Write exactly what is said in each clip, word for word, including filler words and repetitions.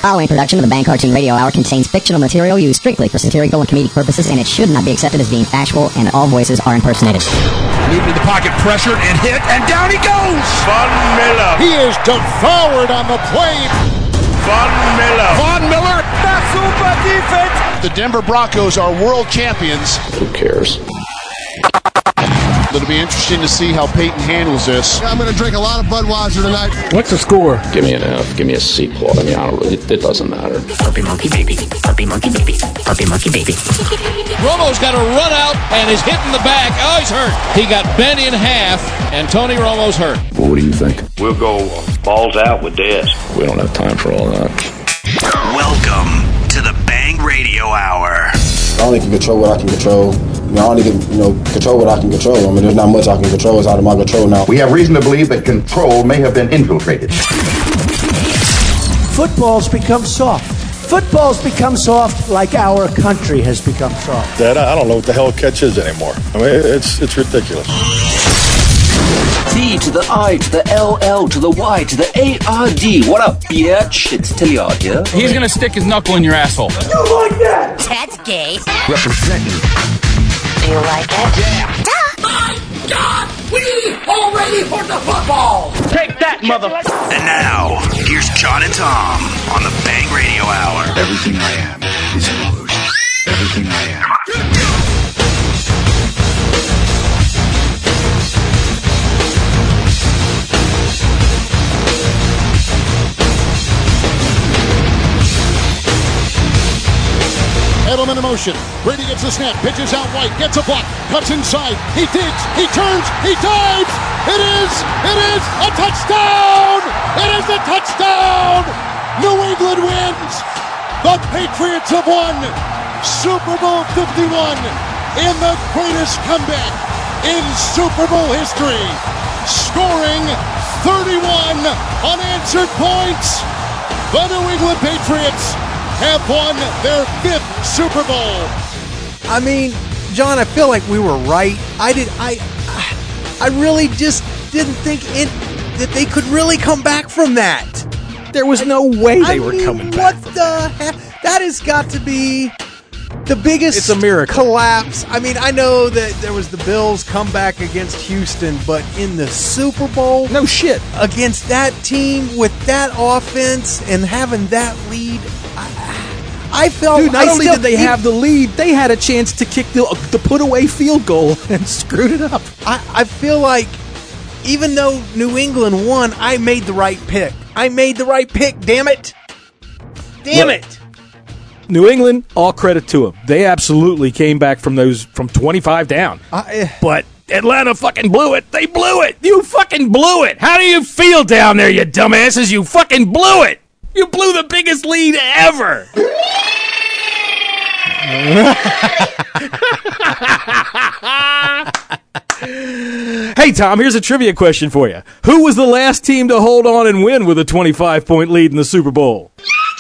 following production of the Bang Cartoon Radio Hour contains fictional material used strictly for satirical and comedic purposes, and it should not be accepted as being factual, and all voices are impersonated. Moving to the pocket, pressured, and hit, and down he goes! Von Miller. He is devoured on the plane. Von Miller. Von Miller. The super defense. The Denver Broncos are world champions. Who cares? It'll be interesting to see how Peyton handles this. I'm going to drink a lot of Budweiser tonight. What's the score? Give me an F. Give me a C plot. I mean, I don't really, it, it doesn't matter. Puppy monkey baby. Puppy monkey baby. Puppy monkey baby. Romo's got a run out and is hitting the back. Oh, he's hurt. He got bent in half, and Tony Romo's hurt. Well, what do you think? We'll go balls out with this. We don't have time for all that. Welcome to the Bang Radio Hour. I only can control what I can control. I, mean, I only can, you know, control what I can control. I mean, there's not much I can control. It's out of my control now. We have reason to believe that control may have been infiltrated. Football's become soft. Football's become soft like our country has become soft. Dad, I don't know what the hell a catch is anymore. I mean, it's it's ridiculous. D to the I to the L L to the Y to the A R D. What up, bitch? It's Tilliard here. He's gonna stick his knuckle in your asshole. You like that? That's gay. Representing. Do you like it? Yeah. Duh. My God! We are ready for the football! Take that, motherfucker! And now, here's John and Tom on the Bang Radio Hour. Everything I am is an illusion. Everything I am. Edelman in motion. Brady gets the snap. Pitches out White. Gets a block. Cuts inside. He digs. He turns. He dives. It is. It is a touchdown. It is a touchdown. New England wins. The Patriots have won Super Bowl fifty-one in the greatest comeback in Super Bowl history, scoring thirty-one unanswered points. The New England Patriots have won their fifth Super Bowl. I mean, John, I feel like we were right. I did. I, I really just didn't think it that they could really come back from that. There was no way they I were mean, coming back. What the heck? That has got to be the biggest It's a miracle. collapse. I mean, I know that there was the Bills comeback against Houston, but in the Super Bowl, no shit, against that team with that offense and having that lead. I, I felt. Dude, not I only still, did they have the lead, they had a chance to kick the, the put-away field goal and screwed it up. I, I feel like even though New England won, I made the right pick. I made the right pick, damn it. Damn Look, it. New England, all credit to them. They absolutely came back from those from twenty-five down. I, but Atlanta fucking blew it. They blew it. You fucking blew it. How do you feel down there, you dumbasses? You fucking blew it. You blew the biggest lead ever. Hey, Tom, here's a trivia question for you. Who was the last team to hold on and win with a twenty-five point lead in the Super Bowl?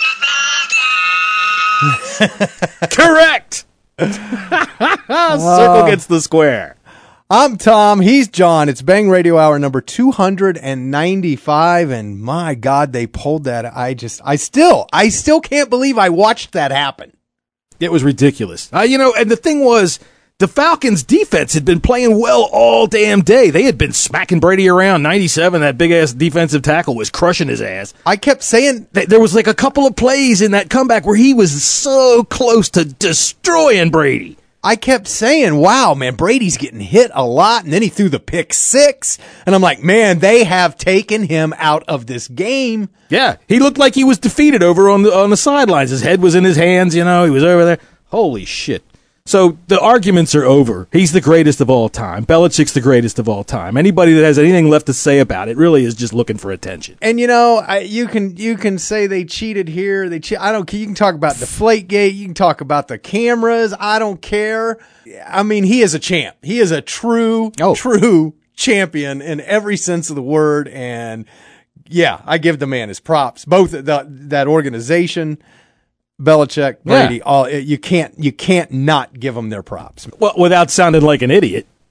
Correct. Circle gets the square. I'm Tom. He's John. It's Bang Radio Hour number two hundred ninety-five, and my God, they pulled that. I just, I still, I still can't believe I watched that happen. It was ridiculous. Uh, you know, and the thing was, the Falcons' defense had been playing well all damn day. They had been smacking Brady around. ninety-seven, that big-ass defensive tackle was crushing his ass. I kept saying... There was like a couple of plays in that comeback where he was so close to destroying Brady. I kept saying, wow, man, Brady's getting hit a lot, and then he threw the pick six, and I'm like, man, they have taken him out of this game. Yeah, he looked like he was defeated over on the on the sidelines. His head was in his hands, you know, he was over there. Holy shit. So the arguments are over. He's the greatest of all time. Belichick's the greatest of all time. Anybody that has anything left to say about it really is just looking for attention. And you know, I, you can you can say they cheated here. They che- I don't. You can talk about Deflategate. You can talk about the cameras. I don't care. I mean, he is a champ. He is a true, oh. true champion in every sense of the word. And yeah, I give the man his props. Both the, that organization. Belichick, Brady, yeah. all you can't you can't not give them their props. Well, without sounding like an idiot,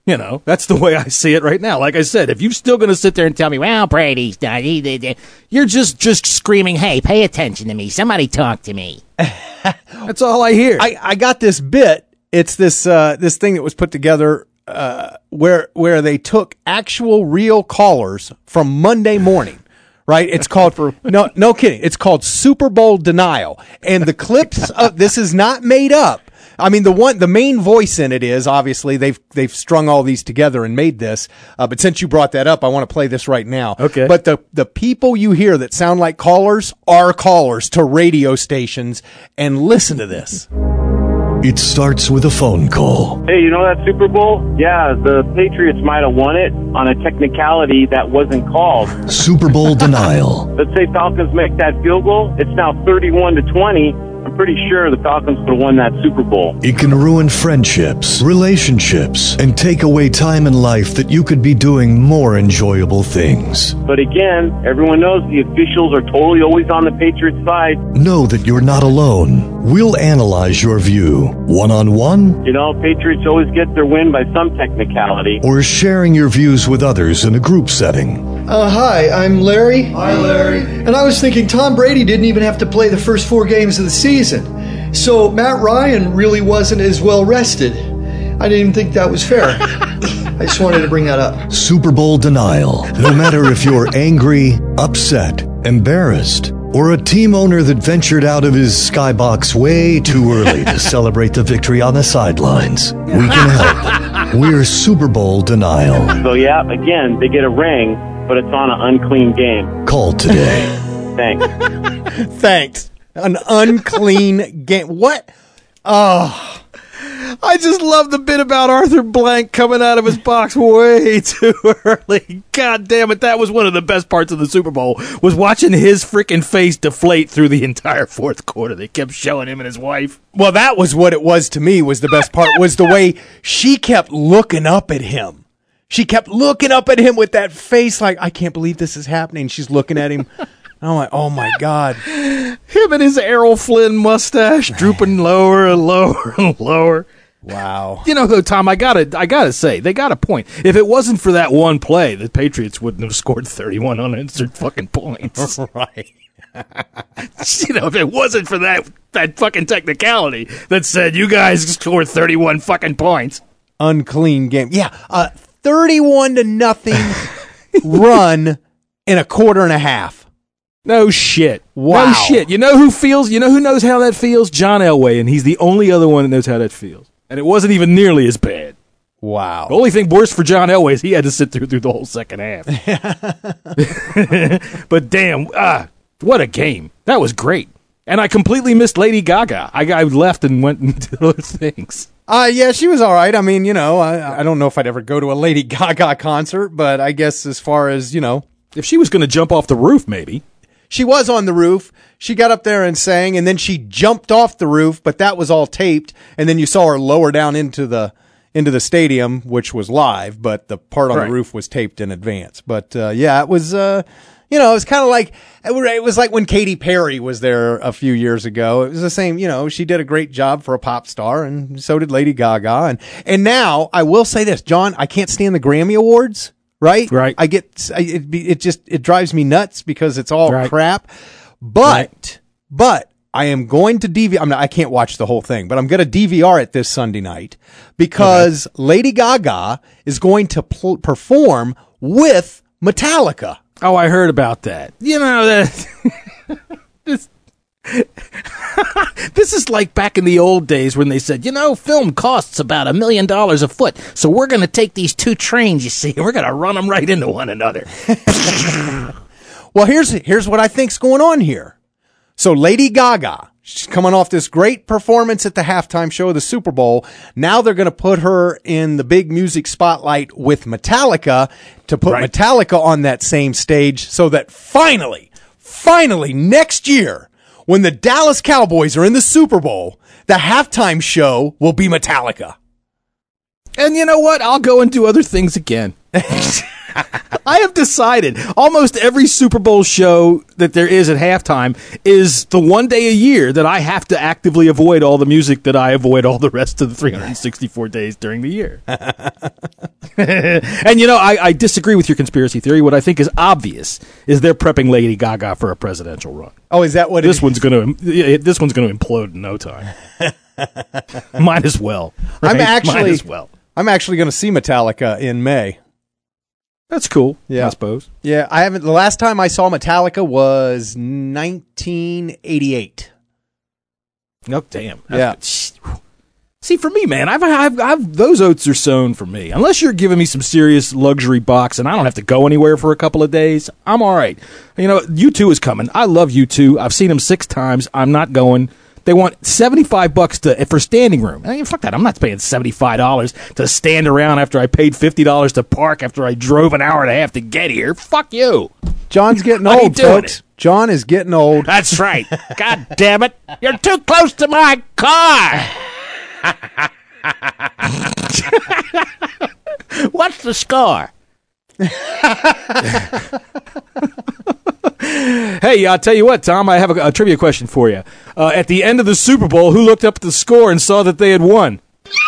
You know, that's the way I see it right now. Like I said, if you're still going to sit there and tell me, well, Brady's done, he, he, he, you're just, just screaming, hey, pay attention to me. Somebody talk to me. That's all I hear. I, I got this bit. It's this uh, this thing that was put together uh, where where they took actual real callers from Monday morning. Right? It's called for no no kidding. It's called Super Bowl Denial. And the clips of this is not made up. I mean, the one, the main voice in it is obviously they've they've strung all these together and made this. Uh, but since you brought that up, I want to play this right now. Okay. But the the people you hear that sound like callers are callers to radio stations, and listen to this. It starts with a phone call. Hey, you know that Super Bowl? Yeah, the Patriots might have won it on a technicality that wasn't called. Super Bowl denial. Let's say Falcons make that field goal. It's now thirty-one to twenty. I'm pretty sure the Falcons would have won that Super Bowl. It can ruin friendships, relationships, and take away time in life that you could be doing more enjoyable things. But again, everyone knows the officials are totally always on the Patriots' side. Know that you're not alone. We'll analyze your view, one-on-one. You know, Patriots always get their win by some technicality. Or sharing your views with others in a group setting. Uh, hi, I'm Larry. Hi, Larry. And I was thinking Tom Brady didn't even have to play the first four games of the season. So Matt Ryan really wasn't as well rested. I didn't even think that was fair. I just wanted to bring that up. Super Bowl denial. No matter if you're angry, upset, embarrassed, or a team owner that ventured out of his skybox way too early to celebrate the victory on the sidelines, we can help. We're Super Bowl denial. So yeah, again, they get a ring, but it's on an unclean game. Call today. Thanks. Thanks. An unclean game. What? Oh. I just love the bit about Arthur Blank coming out of his box way too early. God damn it, that was one of the best parts of the Super Bowl, was watching his freaking face deflate through the entire fourth quarter. They kept showing him and his wife. Well, that was what it was to me, was the best part, was the way she kept looking up at him. She kept looking up at him with that face like, I can't believe this is happening. She's looking at him. I'm like, oh my God. Him and his Errol Flynn mustache drooping lower and lower and lower. Wow. You know, though, Tom, I gotta, I gotta say, they got a point. If it wasn't for that one play, the Patriots wouldn't have scored thirty-one unanswered fucking points. Right. You know, if it wasn't for that, that fucking technicality that said you guys scored thirty-one fucking points. Unclean game. Yeah. Uh, thirty-one to nothing run in a quarter and a half. No shit. Wow. No shit. You know who feels, you know who knows how that feels? John Elway, and he's the only other one that knows how that feels. And it wasn't even nearly as bad. Wow. The only thing worse for John Elway is he had to sit through through the whole second half. But damn, ah, what a game. That was great. And I completely missed Lady Gaga. I, I left and went and did other things. Uh, yeah, she was all right. I mean, you know, I, I don't know if I'd ever go to a Lady Gaga concert, but I guess as far as, you know. If she was going to jump off the roof, maybe. She was on the roof. She got up there and sang, and then she jumped off the roof, but that was all taped. And then you saw her lower down into the into the stadium, which was live, but the part on right. the roof was taped in advance. But uh, yeah, it was, uh, you know, it was kind of like it was like when Katy Perry was there a few years ago. It was the same, you know. She did a great job for a pop star, and so did Lady Gaga. And and now I will say this, John, I can't stand the Grammy Awards. Right? Right. I get, it, it just, it drives me nuts because it's all right. crap. But, right. but I am going to D V R, I'm not, I can't watch the whole thing, but I'm going to D V R it this Sunday night because okay. Lady Gaga is going to pl- perform with Metallica. Oh, I heard about that. You know, that, this, this is like back in the old days when they said, you know, film costs about a million dollars a foot, so we're going to take these two trains, you see, and we're going to run them right into one another. Well, here's here's what I think's going on here. So Lady Gaga, she's coming off this great performance at the halftime show of the Super Bowl. Now they're going to put her in the big music spotlight with Metallica to put right. Metallica on that same stage so that finally, finally next year, when the Dallas Cowboys are in the Super Bowl, the halftime show will be Metallica. And you know what? I'll go and do other things again. I have decided almost every Super Bowl show that there is at halftime is the one day a year that I have to actively avoid all the music that I avoid all the rest of the three hundred sixty-four days during the year. And, you know, I, I disagree with your conspiracy theory. What I think is obvious is they're prepping Lady Gaga for a presidential run. Oh, is that what this it one's going to this one's going to implode in no time. Might as well. Right? I'm actually Might as well. I'm actually going to see Metallica in May. That's cool. Yeah, I suppose. Yeah, I haven't. The last time I saw Metallica was nineteen eighty-eight. Oh, damn. Yeah. See, for me, man, I've, I've, I've, those oats are sown for me. Unless you're giving me some serious luxury box and I don't have to go anywhere for a couple of days, I'm all right. You know, U two is coming. I love U two. I've seen them six times. I'm not going. They want seventy-five bucks to for standing room. I mean, fuck that. I'm not paying seventy-five dollars to stand around after I paid fifty dollars to park after I drove an hour and a half to get here. Fuck you. John's getting old, folks. It? John is getting old. That's right. God damn it. You're too close to my car. What's the score? Hey, I'll tell you what, Tom, I have a, a trivia question for you. Uh, at the end of the Super Bowl, who looked up at the score and saw that they had won?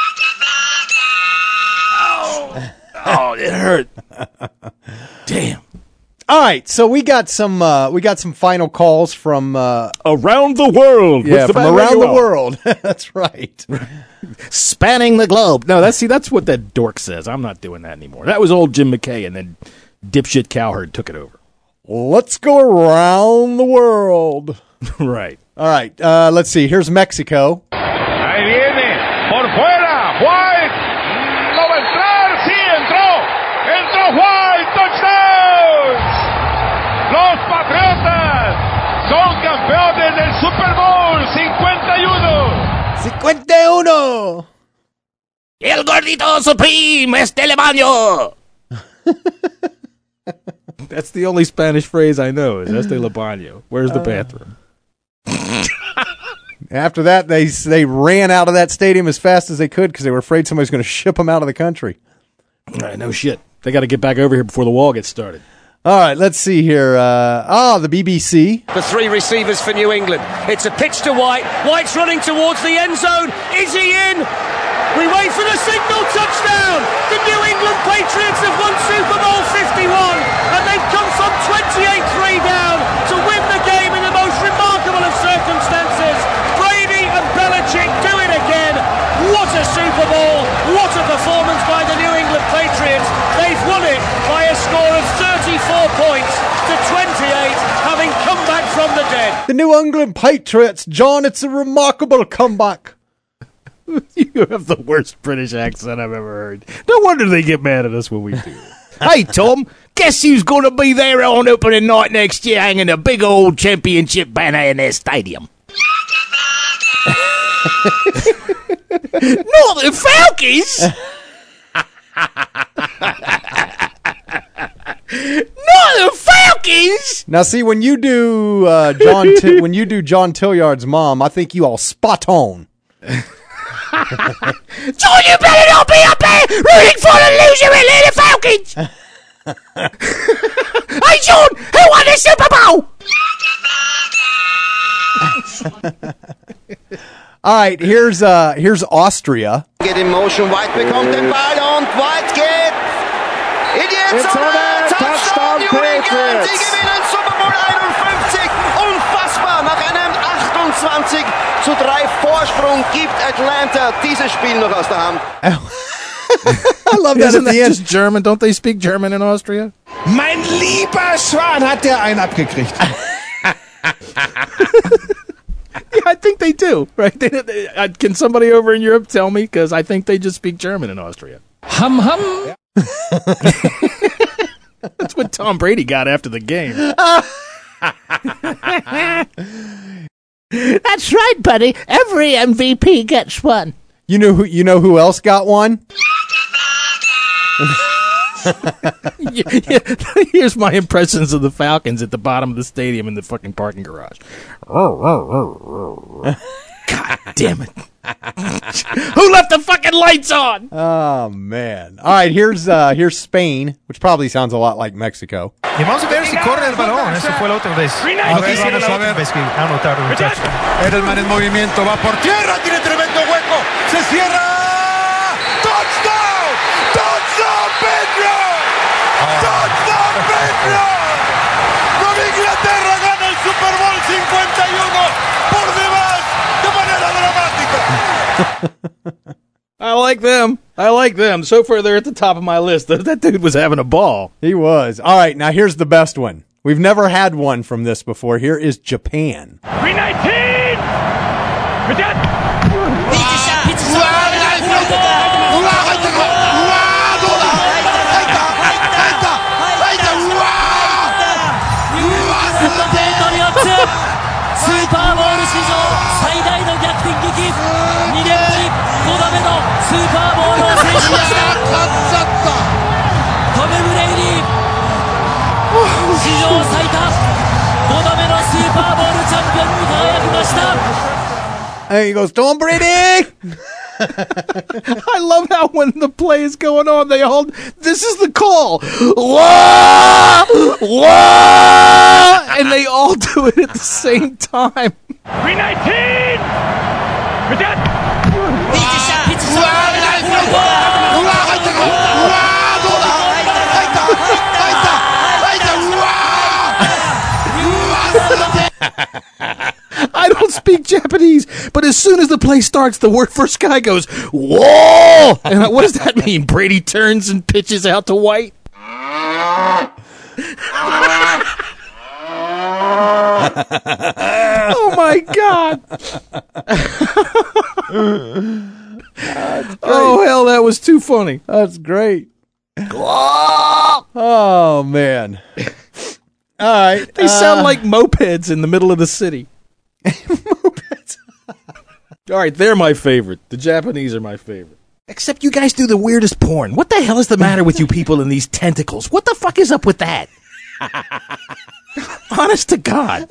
Oh, oh it hurt. Damn. All right, so we got some uh, we got some final calls from uh, around the world. Yeah, from around the world. That's right. Spanning the globe. No, that's see, that's what that dork says. I'm not doing that anymore. That was old Jim McKay, and then dipshit Cowherd took it over. Let's go around the world. Right. All right. Uh, let's see. Here's Mexico. Ahí viene. Por fuera. White. No va a entrar. Sí, entró. Entró White. Touchdown. Los Patriotas son campeones del Super Bowl cincuenta y uno. cincuenta y uno. El gordito supreme es del baño. That's the only Spanish phrase I know is este el baño. Where's the bathroom? After that, they they ran out of that stadium as fast as they could because they were afraid somebody's going to ship them out of the country. Right, no shit. They got to get back over here before the wall gets started. All right, let's see here. Uh, oh, the B B C. The three receivers for New England. It's a pitch to White. White's running towards the end zone. Is he in? We wait for the signal. Touchdown. The New England Patriots have won Super Bowl fifty-one, and they've come from twenty-eight three down to win the game in the most remarkable of circumstances. Brady and Belichick do it again. What a Super Bowl. What a performance by the New England Patriots. They've won it by a score of thirty-four points to twenty-eight, having come back from the dead. The New England Patriots, John, it's a remarkable comeback. You have the worst British accent I've ever heard. No wonder they get mad at us when we do. Hey, Tom, guess who's going to be there on opening night next year hanging a big old championship banner in their stadium? Not the Falcons! Not the Falcons! Now, see, when you do uh, John, T- when you do John Tilliard's mom, I think you all spot on. John, you better not be up there rooting for the loser Atlanta Falcons! Hey, John, who won the Super Bowl? All right, here's uh, here's Austria. Geht in motion, White bekommt den Ball und White geht in die Endzone. Touchdown, New England. Sie gewinnen Super Bowl einundfünfzig. Unfassbar. Nach einem achtundzwanzig zu drei Vorsprung gibt Atlanta dieses Spiel noch aus der Hand. I love that. Isn't that just German? Don't they speak German in Austria? Mein lieber Schwan, hat der einen abgekriegt. Yeah, I think they do. Right? They, they, uh, can somebody over in Europe tell me? Because I think they just speak German in Austria. Hum hum. That's what Tom Brady got after the game. That's right, buddy. Every M V P gets one. You know who? You know who else got one? yeah, yeah. Here's my impressions of the Falcons at the bottom of the stadium in the fucking parking garage. God damn it. Who left the fucking lights on? Oh, man. All right, here's uh, here's Spain, which probably sounds a lot like Mexico. Y vamos a ver si corre el balón. Eso fue la otra vez. Lo que hicieron la otra vez que anotaron un touchdown. Edelman en movimiento, va por tierra, tiene tremendo hueco, se cierra. ¡Touchdown! ¡Touchdown, Pedro! ¡Touchdown, Pedro! Nueva Inglaterra gana el Super Bowl cincuenta y uno por demás, de manera dramática. I like them. I like them. So far, they're at the top of my list. That dude was having a ball. He was. All right, now here's the best one. We've never had one from this before. Here is Japan. three nineteen! And he goes, Tom Brady! I love how when the play is going on, they all, this is the call. Wah! Wah! And they all do it at the same time. three nineteen! I don't speak Japanese, but as soon as the play starts, the word first guy goes, whoa! And what does that mean? Brady turns and pitches out to White? Oh, my God. Oh, hell, that was too funny. That's great. Oh, man. All right. They sound uh, like mopeds in the middle of the city. Mopeds. All right, they're my favorite. The Japanese are my favorite. Except you guys do the weirdest porn. What the hell is the matter with you people in these tentacles? What the fuck is up with that? Honest to God.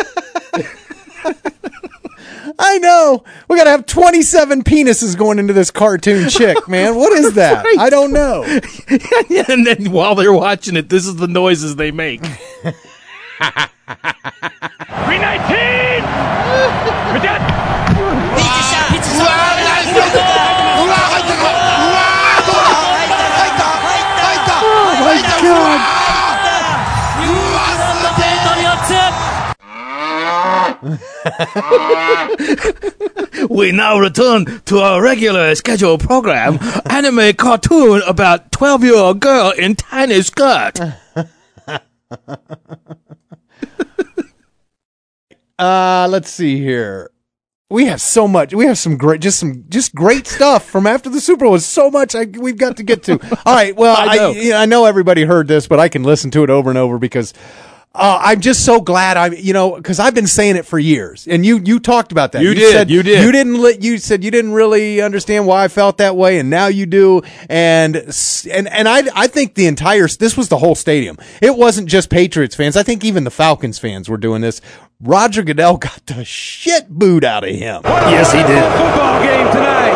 I know. We got to have twenty-seven penises going into this cartoon chick, man. What is that? Right. I don't know. And then while they're watching it, this is the noises they make. three nineteen! Oh, my God. We now return to our regular scheduled program, anime cartoon about twelve-year-old girl in tiny skirt. uh, let's see here. We have so much. We have some great, just some, just great stuff from after the Super Bowl. It's so much I, we've got to get to. All right. Well, I know. I, you know, I know everybody heard this, but I can listen to it over and over because uh, I'm just so glad I, you know, because I've been saying it for years, and you you talked about that. You, you did. Said, you did. You didn't. Li- you said you didn't really understand why I felt that way, and now you do. And and and I I think the entire this was the whole stadium. It wasn't just Patriots fans. I think even the Falcons fans were doing this. Roger Goodell got the shit booed out of him. Yes, he did. Football game tonight.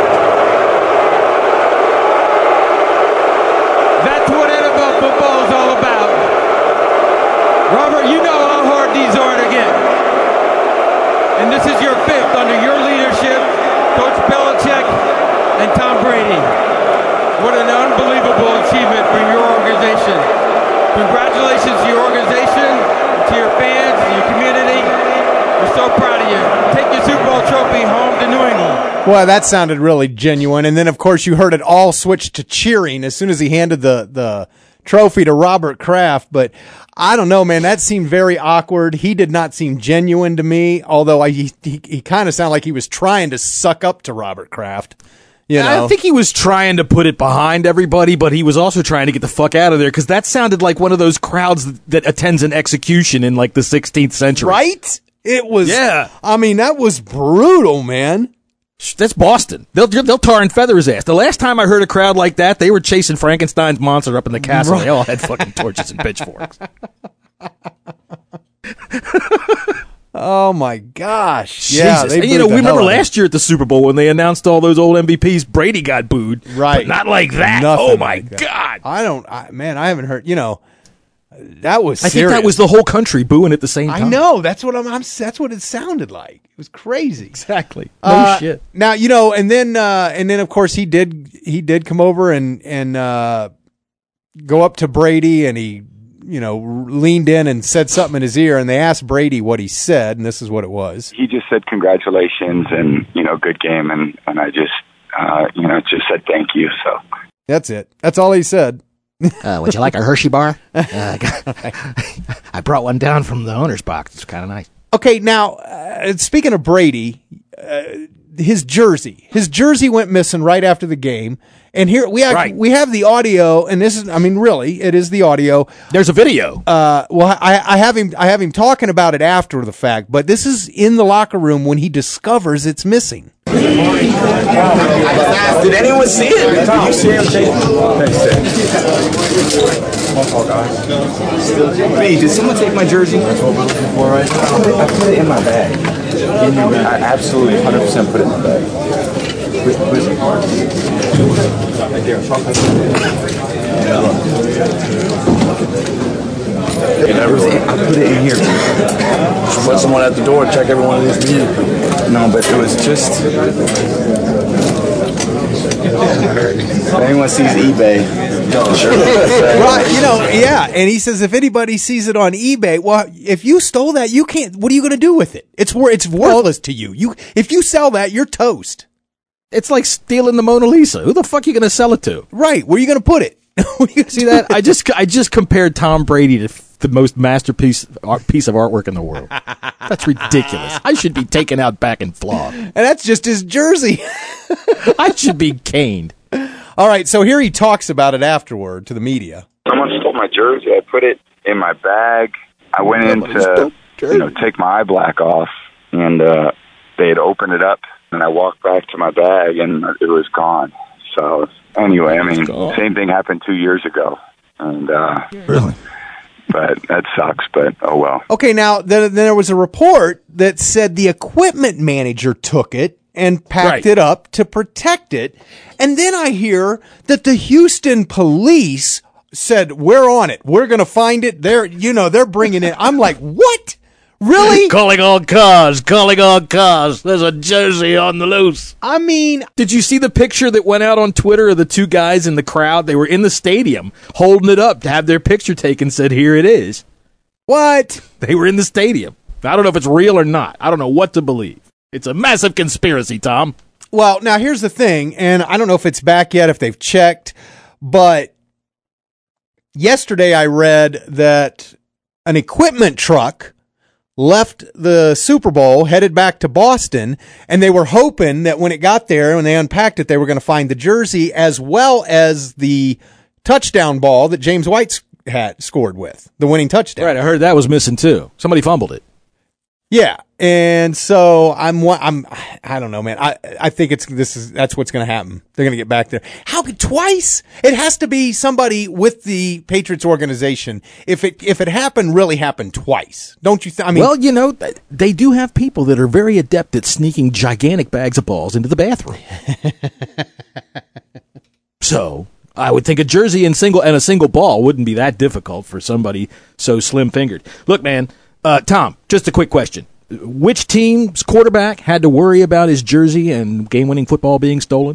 That's what N F L football is all about. Robert, you know how hard these are to get. And this is your fifth under your leadership, Coach Belichick and Tom Brady. What an unbelievable achievement for your organization. Congratulations to your organization, to your fans, to your community. We're so proud of you. Take your Super Bowl trophy home to New England. Well, that sounded really genuine. And then, of course, you heard it all switch to cheering as soon as he handed the, the trophy to Robert Kraft. But I don't know, man. That seemed very awkward. He did not seem genuine to me, although I, he, he, he kind of sounded like he was trying to suck up to Robert Kraft. You know? I think he was trying to put it behind everybody, but he was also trying to get the fuck out of there because that sounded like one of those crowds that, that attends an execution in like the sixteenth century. Right? It was. Yeah. I mean, that was brutal, man. That's Boston. They'll they'll tar and feather his ass. The last time I heard a crowd like that, they were chasing Frankenstein's monster up in the castle. Right. They all had fucking torches and pitchforks. Oh my gosh! Jesus. Yeah, they and, you know, booed the we remember hell out of last year at the Super Bowl when they announced all those old M V Ps. Brady got booed, Right. But not like that. Nothing oh my like that. God! I don't, I, man. I haven't heard. You know, that was. I serious. think that was the whole country booing at the same time. I know. That's what I'm, I'm. That's what it sounded like. It was crazy. Exactly. No Uh, shit. Now you know, and then uh, and then of course he did. He did come over and and uh, go up to Brady, and he, you know, leaned in and said something in his ear, and they asked Brady what he said, and this is what it was. He just said congratulations and, you know, good game, and, and I just, uh, you know, just said thank you, so. That's it. That's all he said. Uh, would you like a Hershey bar? Uh, I brought one down from the owner's box. It's kind of nice. Okay, now, uh, speaking of Brady, uh, his jersey. His jersey went missing right after the game. And here we have Right. we have the audio, and this is, I mean, really, it is the audio. There's a video. Uh, well, I, I have him I have him talking about it after the fact, but this is in the locker room when he discovers it's missing. Did anyone see it? Did you see him take B, did someone take my jersey? That's what we're looking for right now. I put it in my bag. In your bag. I absolutely one hundred percent put it in my bag. Where's, where's the car? Right there. I put it in here. Just let someone at the door check every one of these music. No, but it was just. If anyone sees eBay, sure. Right, you know, yeah. And he says if anybody sees it on eBay, well, if you stole that, you can't. What are you going to do with it? It's wor- it's worthless to you. You if you sell that, you're toast. It's like stealing the Mona Lisa. Who the fuck are you going to sell it to? Right. Where are you going to put it? See that? I just I just compared Tom Brady to f- the most masterpiece art, piece of artwork in the world. That's ridiculous. I should be taken out back and flogged. And that's just his jersey. I should be caned. All right. So here he talks about it afterward to the media. Someone stole my jersey. I put it in my bag. I went in to, you know, take my eye black off, and uh, they had opened it up, and I walked back to my bag, and it was gone. So anyway, I mean, same thing happened two years ago, and uh, really, but that sucks. But oh well. Okay, now then, then there was a report that said the equipment manager took it and packed Right. it up to protect it, and then I hear that the Houston police said, "We're on it. We're going to find it." They're, you know, they're bringing it. I'm like, what? Really? Calling all cars, calling all cars. There's a jersey on the loose. I mean, did you see the picture that went out on Twitter of the two guys in the crowd? They were in the stadium holding it up to have their picture taken, said, "Here it is." What? They were in the stadium. I don't know if it's real or not. I don't know what to believe. It's a massive conspiracy, Tom. Well, now here's the thing, and I don't know if it's back yet, if they've checked, but yesterday I read that an equipment truck left the Super Bowl, headed back to Boston, and they were hoping that when it got there, when they unpacked it, they were going to find the jersey as well as the touchdown ball that James White had scored with, the winning touchdown. Right, I heard that was missing too. Somebody fumbled it. Yeah, and so I'm I'm I don't know, man. I I think it's this is that's what's going to happen. They're going to get back there. How could twice? It has to be somebody with the Patriots organization. If it if it happened, really happened twice, don't you think? I mean, well, you know, they do have people that are very adept at sneaking gigantic bags of balls into the bathroom. So I would think a jersey and single and a single ball wouldn't be that difficult for somebody so slim fingered. Look, man. Uh, Tom, just a quick question. Which team's quarterback had to worry about his jersey and game-winning football being stolen?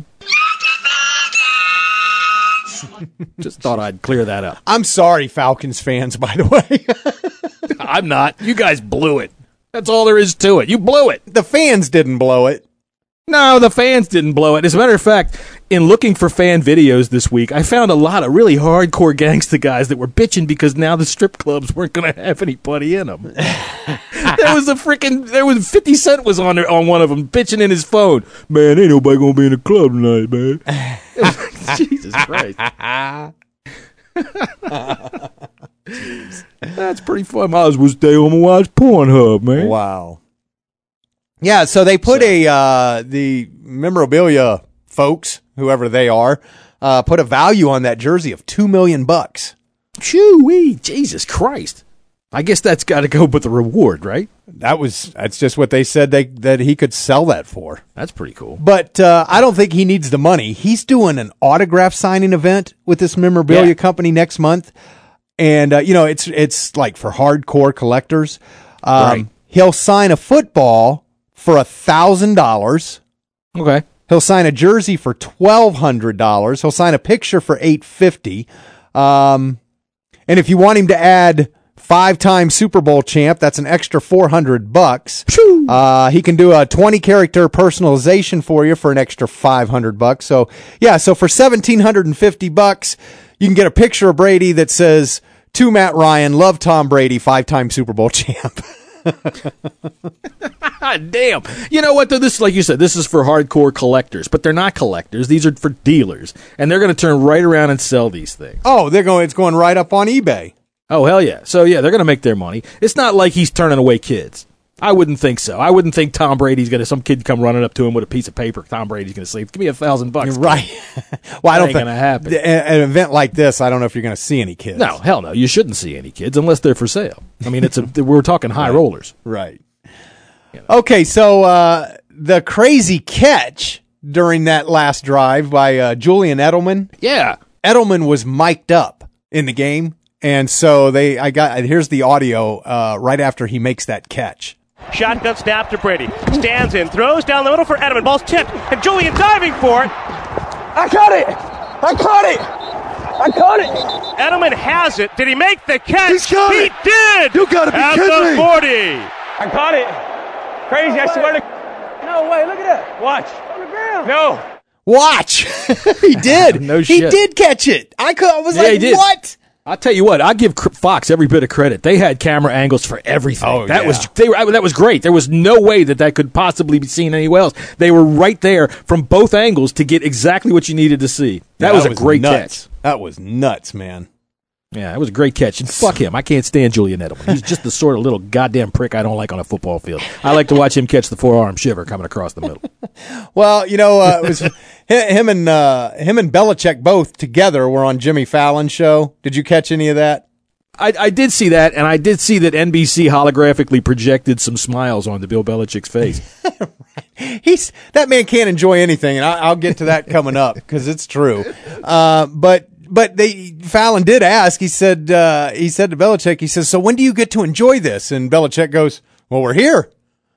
Just thought I'd clear that up. I'm sorry, Falcons fans, by the way. I'm not. You guys blew it. That's all there is to it. You blew it. The fans didn't blow it. No, the fans didn't blow it. As a matter of fact, in looking for fan videos this week, I found a lot of really hardcore gangsta guys that were bitching because now the strip clubs weren't going to have anybody in them. There was a freaking, there was fifty Cent was on there on one of them bitching in his phone. Man, ain't nobody going to be in the club tonight, man. Jesus Christ. Jeez. That's pretty fun. Might as well stay home and watch Pornhub, man. Wow. Yeah, so they put so. a, uh, the memorabilia folks, whoever they are, uh, put a value on that jersey of two million bucks. Shoo-wee, Jesus Christ. I guess that's got to go with the reward, right? That was that's just what they said they that he could sell that for. That's pretty cool. But uh, I don't think he needs the money. He's doing an autograph signing event with this memorabilia Yeah. company next month, and uh, you know it's it's like for hardcore collectors. Um, Right. He'll sign a football for a thousand dollars. Okay. He'll sign a jersey for twelve hundred dollars. He'll sign a picture for eight fifty. Um, and if you want him to add five-time Super Bowl champ, that's an extra four hundred bucks. Uh, he can do a twenty character personalization for you for an extra five hundred bucks. So yeah, so for one thousand seven hundred fifty bucks, you can get a picture of Brady that says, "To Matt Ryan, love Tom Brady, five-time Super Bowl champ." Damn. You know what, though? This, like you said, this is for hardcore collectors, but they're not collectors. These are for dealers, and they're going to turn right around and sell these things. Oh, they're going. It's going right up on eBay. Oh, hell yeah. So, yeah, they're going to make their money. It's not like he's turning away kids. I wouldn't think so. I wouldn't think Tom Brady's going to, some kid come running up to him with a piece of paper. Tom Brady's going to say, give me a thousand bucks. You're right. Well, I don't ain't think gonna happen. An, an event like this, I don't know if you're going to see any kids. No, hell no. You shouldn't see any kids unless they're for sale. I mean, it's a, we're talking high Right. rollers. Right. Okay, so uh, the crazy catch during that last drive by uh, Julian Edelman. Yeah. Edelman was mic'd up in the game, and so they. I got here's the audio uh, right after he makes that catch. Shotgun snap to Brady. Stands in, throws down the middle for Edelman. Ball's tipped, and Julian diving for it. I caught it! I caught it! I caught it! Edelman has it. Did he make the catch? He's got he it. did! You gotta be At kidding the me. forty. I caught it! Crazy, No I swear way. to... No way, look at that. Watch. On the ground. No. Watch, he did. No He shit. did catch it. I, could, I was Yeah, like, he did. what? I'll tell you what, I give Cr- Fox every bit of credit. They had camera angles for everything. Oh, that yeah. was they were that was great. There was no way that that could possibly be seen anywhere else. They were right there from both angles to get exactly what you needed to see. That Yeah, was a great nuts. catch. That was nuts, man. Yeah, it was a great catch. And fuck him. I can't stand Julian Edelman. He's just the sort of little goddamn prick I don't like on a football field. I like to watch him catch the forearm shiver coming across the middle. Well, you know, uh, it was him and uh, him and Belichick both together were on Jimmy Fallon's show. Did you catch any of that? I, I did see that, and I did see that N B C holographically projected some smiles onto Bill Belichick's face. He's that man can't enjoy anything, and I, I'll get to that coming up because it's true. Uh, but but they Fallon did ask. He said uh, he said to Belichick, he says, "So when do you get to enjoy this?" And Belichick goes, "Well, we're here."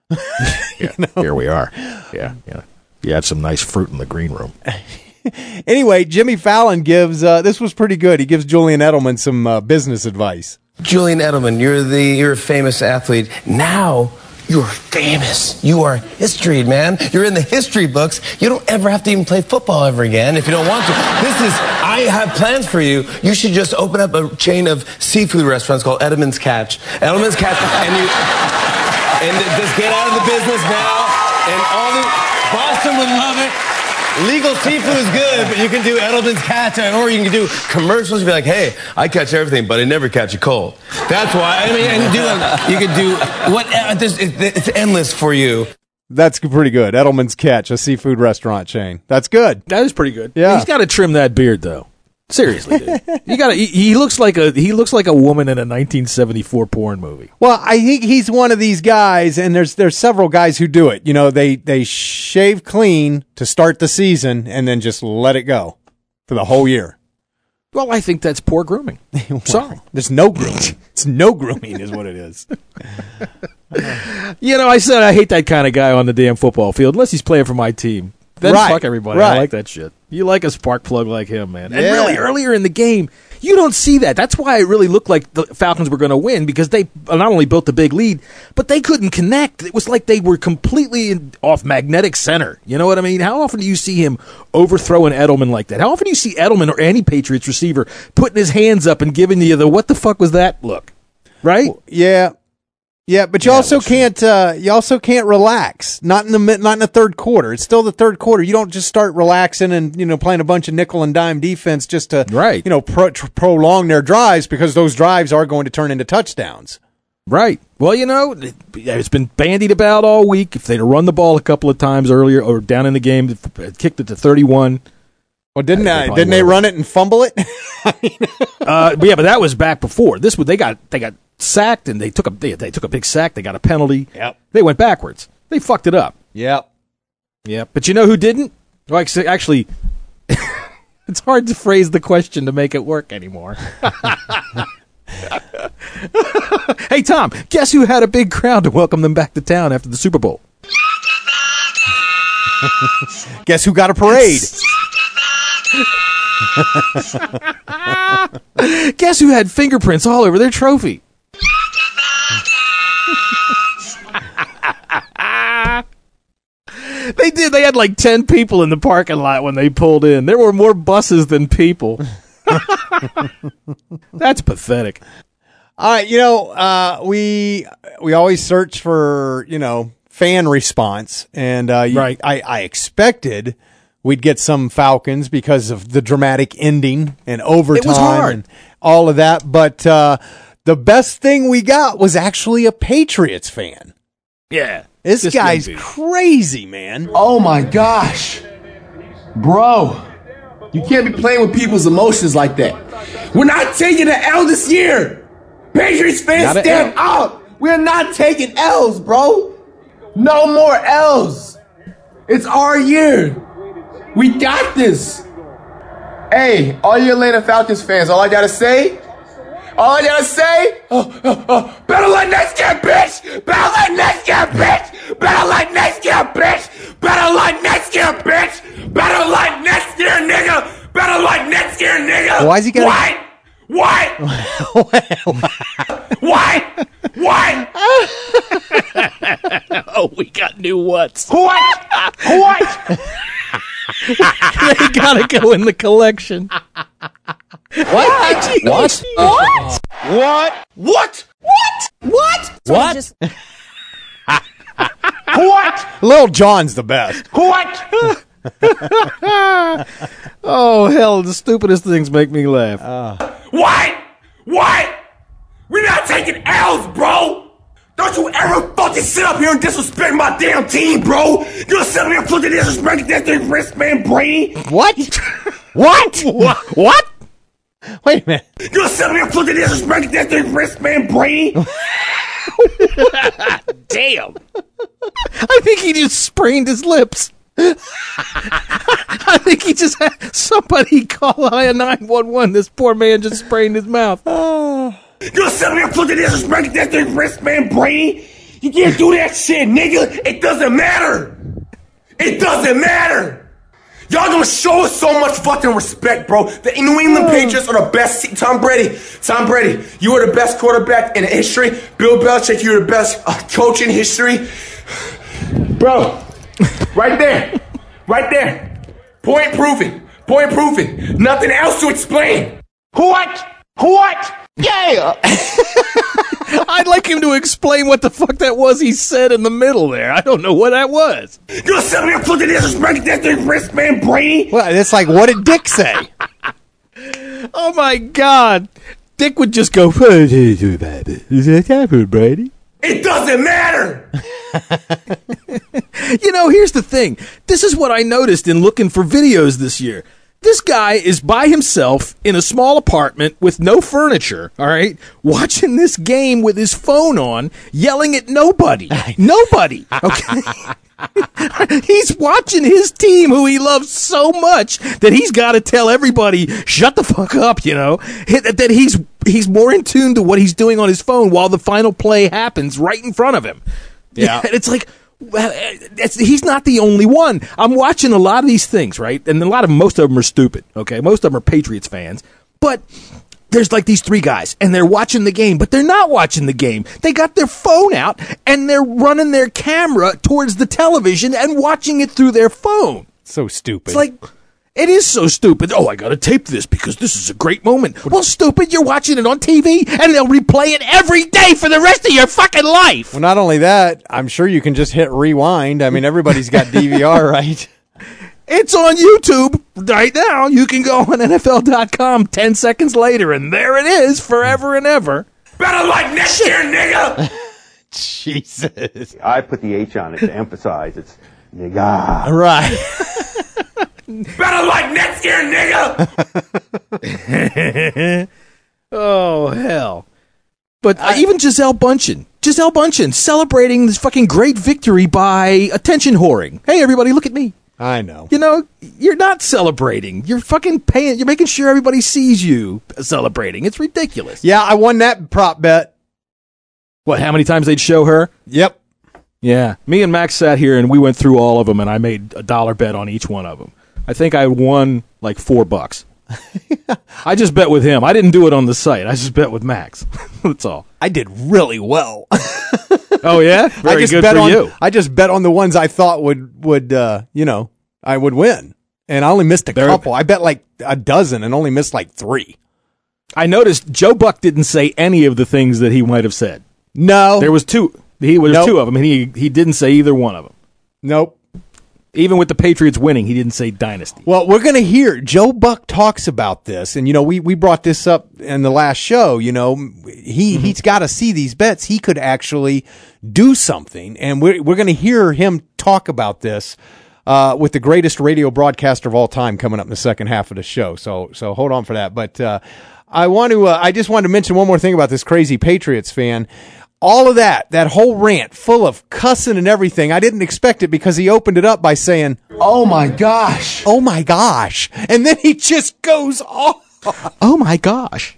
Yeah, here we are. Yeah, yeah. You had some nice fruit in the green room. Anyway, Jimmy Fallon gives uh, this was pretty good. He gives Julian Edelman some uh, business advice. Julian Edelman, you're the you're a famous athlete. Now you're famous. You are history, man. You're in the history books. You don't ever have to even play football ever again if you don't want to. This is I have plans for you. You should just open up a chain of seafood restaurants called Edelman's Catch. Edelman's Catch, and you and just get out of the business now. And all the Boston would love it. Legal seafood is good, but you can do Edelman's Catch, or you can do commercials. You'd be like, "Hey, I catch everything, but I never catch a cold." That's why. I mean, and do like, you could do what? Uh, this, it, it's endless for you. That's pretty good. Edelman's Catch, a seafood restaurant chain. That's good. That is pretty good. Yeah. He's got to trim that beard, though. Seriously, dude. You got to. He, he looks like a he looks like a woman in a nineteen seventy-four porn movie. Well, I think he's one of these guys, and there's there's several guys who do it. You know, they they shave clean to start the season and then just let it go for the whole year. Well, I think that's poor grooming. Sorry, there's no grooming. It's no grooming, is what it is. You know, I said I hate that kind of guy on the damn football field unless he's playing for my team. Then Right, fuck everybody. right. I like that shit. You like a spark plug like him, man. And Yeah. really, earlier in the game, you don't see that. That's why it really looked like the Falcons were going to win, because they not only built the big lead, but they couldn't connect. It was like they were completely in, off magnetic center. You know what I mean? How often do you see him overthrowing Edelman like that? How often do you see Edelman or any Patriots receiver putting his hands up and giving you the what the fuck was that look? Right? Yeah. Yeah, but you Yeah, also that's can't. Uh, you also can't relax. Not in the mid- not in the third quarter. It's still the third quarter. You don't just start relaxing and you know playing a bunch of nickel and dime defense just to right. you know pro- tr- prolong their drives, because those drives are going to turn into touchdowns. Right. Well, you know, it, it's been bandied about all week. If they'd have run the ball a couple of times earlier or down in the game, kicked it to thirty-one. Well, didn't they uh, probably didn't they would've run it and fumble it? uh, but yeah, but that was back before. This was they got they got sacked and they took a they, they took a big sack. They got a penalty. Yep. They went backwards. They fucked it up. Yep. Yep. But you know who didn't? Well, actually, it's hard to phrase the question to make it work anymore. Hey, Tom, guess who had a big crowd to welcome them back to town after the Super Bowl? Guess who got a parade? Guess who had fingerprints all over their trophy? They did. They had like ten people in the parking lot when they pulled in. There were more buses than people. That's pathetic. All right, you know, uh, we we always search for, you know, fan response, and uh, you, right. I, I expected we'd get some Falcons because of the dramatic ending and overtime It was hard. and all of that, but uh, the best thing we got was actually a Patriots fan. Yeah. This Just guy's maybe. crazy, man. Oh my gosh. Bro, you can't be playing with people's emotions like that. We're not taking an L this year. Patriots fans, stand up. We're not taking L's, bro. No more L's. It's our year. We got this. Hey, all you Atlanta Falcons fans, all I gotta say, all I gotta say, oh, oh, oh, better like next year, bitch! Better like next year, bitch! Better like next year, bitch! Better like next year, bitch! Better like next year, nigga! Better like next year, nigga! Why is he getting... What? What? What? What? Oh, we got new what's. What? What? They gotta go in the collection. What? What? What? What? What? What? What? What? Just, What? Lil Jon's the best. What? Oh, hell, the stupidest things make me laugh. What? What? We're not taking L's, bro. Don't you ever fucking sit up here and disrespect my damn team, bro. You gonna sit up here and fucking disrespect that thing, wristman Brady? What? What? What? What? Wait a minute. You gonna sit up here and fucking disrespect that thing, wristman Brady? Damn. I think he just sprained his lips. I think he just had somebody call nine one one. This poor man just sprained his mouth. You gonna sit up here and fucking disrespect that thing, wristman Brady? You can't do that shit, nigga. It doesn't matter. It doesn't matter. Y'all gonna show us so much fucking respect, bro. The New England Patriots are the best. te- Tom Brady, Tom Brady, you are the best quarterback in history. Bill Belichick, you're the best uh, coach in history. Bro, right there. Right there. Point proven. Point proven. Nothing else to explain. What? What? Yeah. I'd like him to explain what the fuck that was he said in the middle there. I don't know what that was. You gonna sit here and fucking disrespect that thing, wristman Brady? Well, it's like, what did Dick say? Oh my God. Dick would just go, what did you do, baby? Is that happening, Brady? It doesn't matter. You know, here's the thing. This is what I noticed in looking for videos this year. This guy is by himself in a small apartment with no furniture, all right, watching this game with his phone on, yelling at nobody. Nobody, okay? He's watching his team, who he loves so much, that he's got to tell everybody, shut the fuck up, you know, that he's he's more in tune to what he's doing on his phone while the final play happens right in front of him. Yeah. And it's like, well, it's, he's not the only one. I'm watching a lot of these things, right? And a lot of most of them are stupid, okay? Most of them are Patriots fans. But there's like these three guys, and they're watching the game, but they're not watching the game. They got their phone out, and they're running their camera towards the television and watching it through their phone. So stupid. It's like, it is so stupid. Oh, I got to tape this because this is a great moment. Well, stupid, you're watching it on T V, and they'll replay it every day for the rest of your fucking life. Well, not only that, I'm sure you can just hit rewind. I mean, everybody's got D V R, right? It's on YouTube right now. You can go on N F L dot com ten seconds later, and there it is forever and ever. Better like next year, nigga. Jesus. I put the H on it to emphasize it's nigga. Right. Better like next year, nigga. Oh, hell. But uh, even Gisele Bundchen, Gisele Bundchen celebrating this fucking great victory by attention whoring. Hey, everybody, look at me. I know. You know, you're not celebrating. You're fucking paying. You're making sure everybody sees you celebrating. It's ridiculous. Yeah, I won that prop bet. What, how many times they'd show her? Yep. Yeah. Me and Max sat here and we went through all of them, and I made a dollar bet on each one of them. I think I won like four bucks. I just bet with him. I didn't do it on the site. I just bet with Max. That's all. I did really well. Oh yeah, very I just good bet for on, you. I just bet on the ones I thought would would uh, you know I would win, and I only missed a There- couple. I bet like a dozen and only missed like three. I noticed Joe Buck didn't say any of the things that he might have said. No, There was two. He was Nope. two of them, and he he didn't say either one of them. Nope. Even with the Patriots winning, he didn't say dynasty. Well, we're going to hear Joe Buck talks about this, and you know we, we brought this up in the last show. You know he Mm-hmm. he's got to see these bets. He could actually do something, and we're we're going to hear him talk about this uh, with the greatest radio broadcaster of all time coming up in the second half of the show. So so hold on for that. But uh, I want to uh, I just wanted to mention one more thing about this crazy Patriots fan. All of that, that whole rant full of cussing and everything, I didn't expect it because he opened it up by saying, Oh my gosh. oh my gosh. And then he just goes off. Oh my gosh!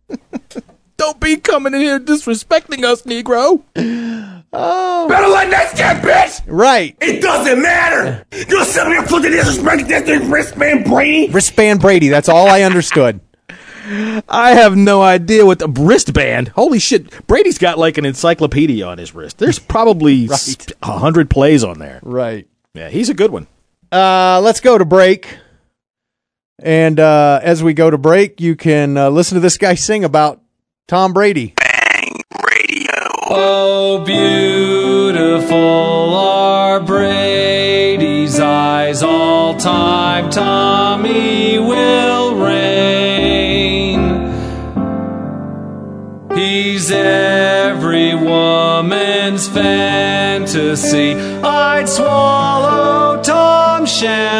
Don't be coming in here disrespecting us, Negro. Oh. Better like next year, bitch. Right. It doesn't matter. You're sitting here putting disrespect this wristband, Brady. Wristband Brady, that's all I understood. I have no idea what the wristband. Holy shit! Brady's got like an encyclopedia on his wrist. There's probably a Right. hundred plays on there. Right. Yeah, he's a good one. Uh, let's go to break. And uh, as we go to break, you can uh, listen to this guy sing about Tom Brady. Oh, beautiful are Brady's eyes, all time Tommy will reign. He's every woman's fantasy. I'd swallow Tom's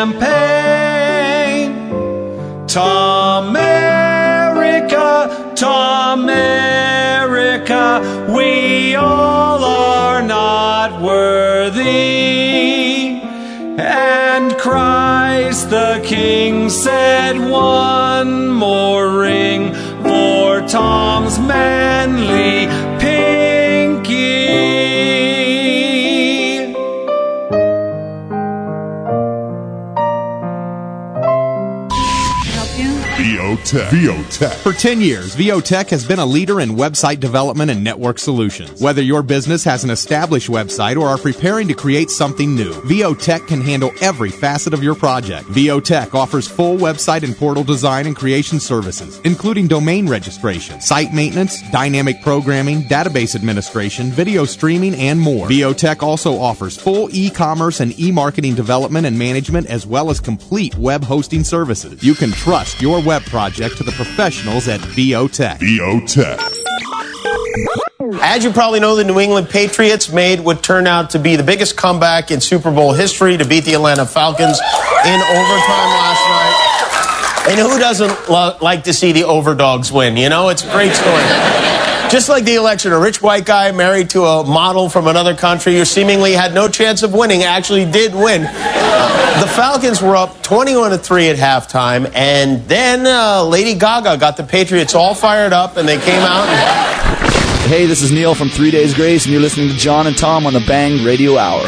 champagne. Tom America, Tom America, we all are not worthy. And Christ the King said, one more ring for Tom's manly pinky. VOTech. VOTech. For ten years, VOTech has been a leader in website development and network solutions. Whether your business has an established website or are preparing to create something new, VOTech can handle every facet of your project. VOTech offers full website and portal design and creation services, including domain registration, site maintenance, dynamic programming, database administration, video streaming, and more. VOTech also offers full e-commerce and e-marketing development and management, as well as complete web hosting services. You can trust your web project to the professionals at VOTech. VOTech. As you probably know, the New England Patriots made what turned out to be the biggest comeback in Super Bowl history to beat the Atlanta Falcons in overtime last night. And who doesn't lo- like to see the overdogs win? You know, it's a great story. Just like the election, a rich white guy married to a model from another country who seemingly had no chance of winning actually did win. Uh, the Falcons were up twenty-one to three at halftime, and then uh, Lady Gaga got the Patriots all fired up, and they came out and... Hey, this is Neil from Three Days Grace, and you're listening to John and Tom on the Bang Radio Hour.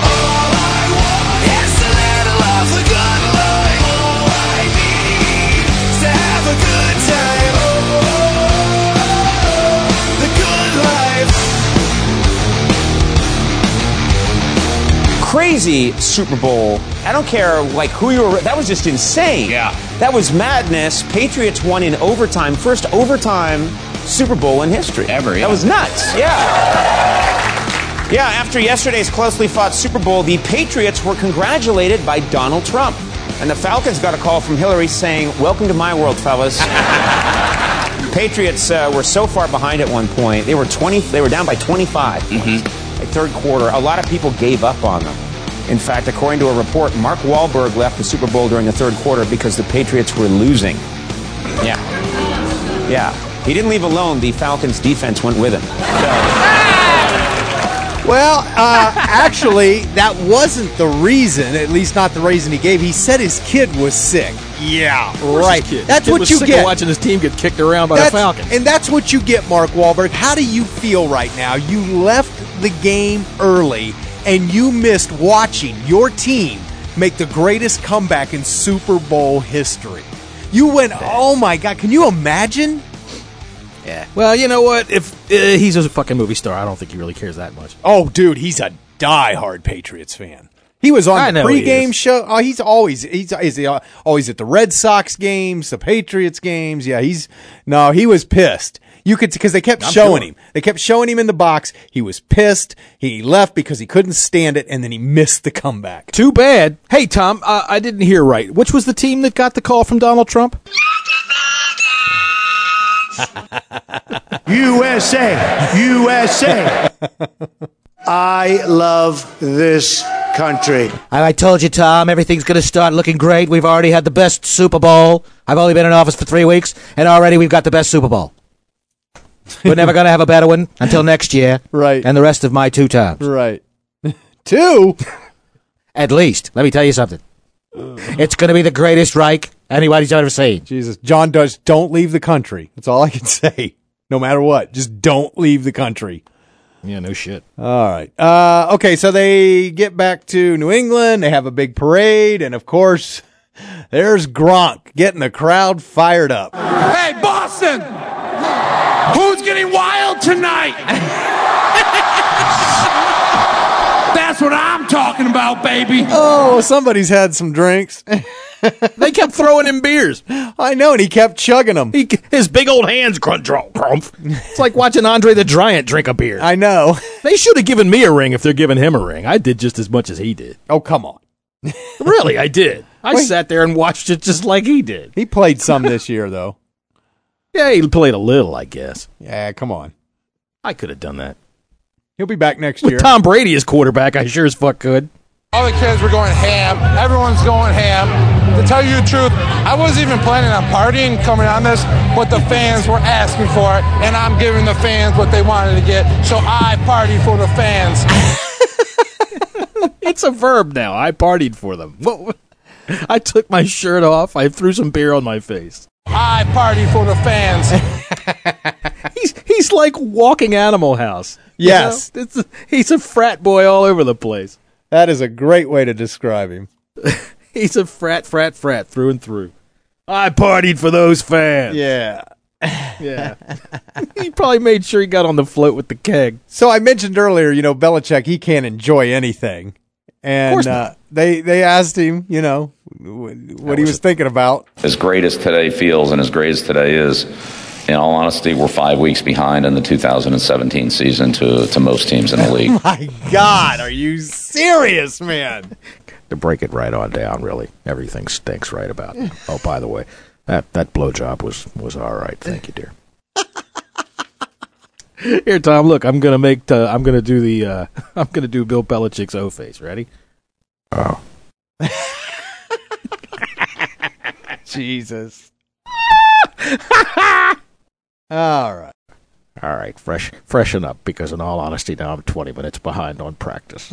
Crazy Super Bowl. I don't care like who you were. That was just insane. Yeah. That was madness. Patriots won in overtime. First overtime Super Bowl in history. Ever, yeah. That was nuts. Yeah. Yeah, after yesterday's closely fought Super Bowl, the Patriots were congratulated by Donald Trump. And the Falcons got a call from Hillary saying, welcome to my world, fellas. Patriots uh, were so far behind at one point. They were twenty. They were down by twenty-five. Mm-hmm. Like third quarter, a lot of people gave up on them. In fact, according to a report, Mark Wahlberg left the Super Bowl during the third quarter because the Patriots were losing. Yeah. Yeah. He didn't leave alone. The Falcons' defense went with him. Well, uh, actually, that wasn't the reason, at least not the reason he gave. He said his kid was sick. Yeah, right. That's Kid what was you sick get. Of watching his team get kicked around by That's- the Falcons. And that's what you get, Mark Wahlberg. How do you feel right now? You left the game early, and you missed watching your team make the greatest comeback in Super Bowl history. You went, oh my God, can you imagine? Yeah. Well, you know what? If uh, he's a fucking movie star, I don't think he really cares that much. Oh, dude, he's a diehard Patriots fan. He was on I the know he pregame is. show. Oh, he's always he's is he always at the Red Sox games, the Patriots games. Yeah, he's no, he was pissed. You could because they kept I'm showing sure. him. They kept showing him in the box. He was pissed. He left because he couldn't stand it, and then he missed the comeback. Too bad. Hey, Tom, uh, I didn't hear right. Which was the team that got the call from Donald Trump? U S A, U S A. I love this country. I told you, Tom, everything's going to start looking great. We've already had the best Super Bowl. I've only been in office for three weeks, and already we've got the best Super Bowl. We're never going to have a better one until next year. Right. And the rest of my two times. Right. Two? At least. Let me tell you something. It's going to be the greatest Reich anybody's ever seen. Jesus. John does don't leave the country. That's all I can say. No matter what. Just don't leave the country. Yeah, no shit. All right. Uh, okay, so they get back to New England. They have a big parade. And, of course, there's Gronk getting the crowd fired up. Hey, Boston! Who's getting wild tonight? That's what I'm talking about, baby. Oh, somebody's had some drinks. They kept throwing him beers. I know, and he kept chugging them. He, his big old hands crunch, crump. It's like watching Andre the Giant drink a beer. I know. They should have given me a ring if they're giving him a ring. I did just as much as he did. Oh, come on. Really, I did. I Wait. sat there and watched it just like he did. He played some this year, though. Yeah, he played a little, I guess. Yeah, come on. I could have done that. He'll be back next With year. Tom Brady as quarterback, I sure as fuck could. All the kids were going ham. Everyone's going ham. To tell you the truth, I wasn't even planning on partying coming on this, but the fans were asking for it, and I'm giving the fans what they wanted to get. So I partied for the fans. It's a verb now. I partied for them. What- I took my shirt off. I threw some beer on my face. I partied for the fans. He's he's like walking Animal House. You Yes. know? It's, he's a frat boy all over the place. That is a great way to describe him. He's a frat, frat, frat through and through. I partied for those fans. Yeah. Yeah. He probably made sure he got on the float with the keg. So I mentioned earlier, you know, Belichick, he can't enjoy anything. And course uh, not. they they asked him, you know, wh- what he was thinking about. As great as today feels and as great as today is, in all honesty, we're five weeks behind in the two thousand seventeen season to, to most teams in the league. My God, are you serious, man? To break it right on down, really. Everything stinks right about it. Oh, by the way, that, that blowjob was, was all right. Thank you, dear. Here, Tom, look, I'm gonna make. Uh, I'm gonna do the. Uh, I'm gonna do Bill Belichick's O face. Ready? Oh, Jesus. All right. all right. Fresh, freshen up, because in all honesty, now I'm twenty minutes behind on practice.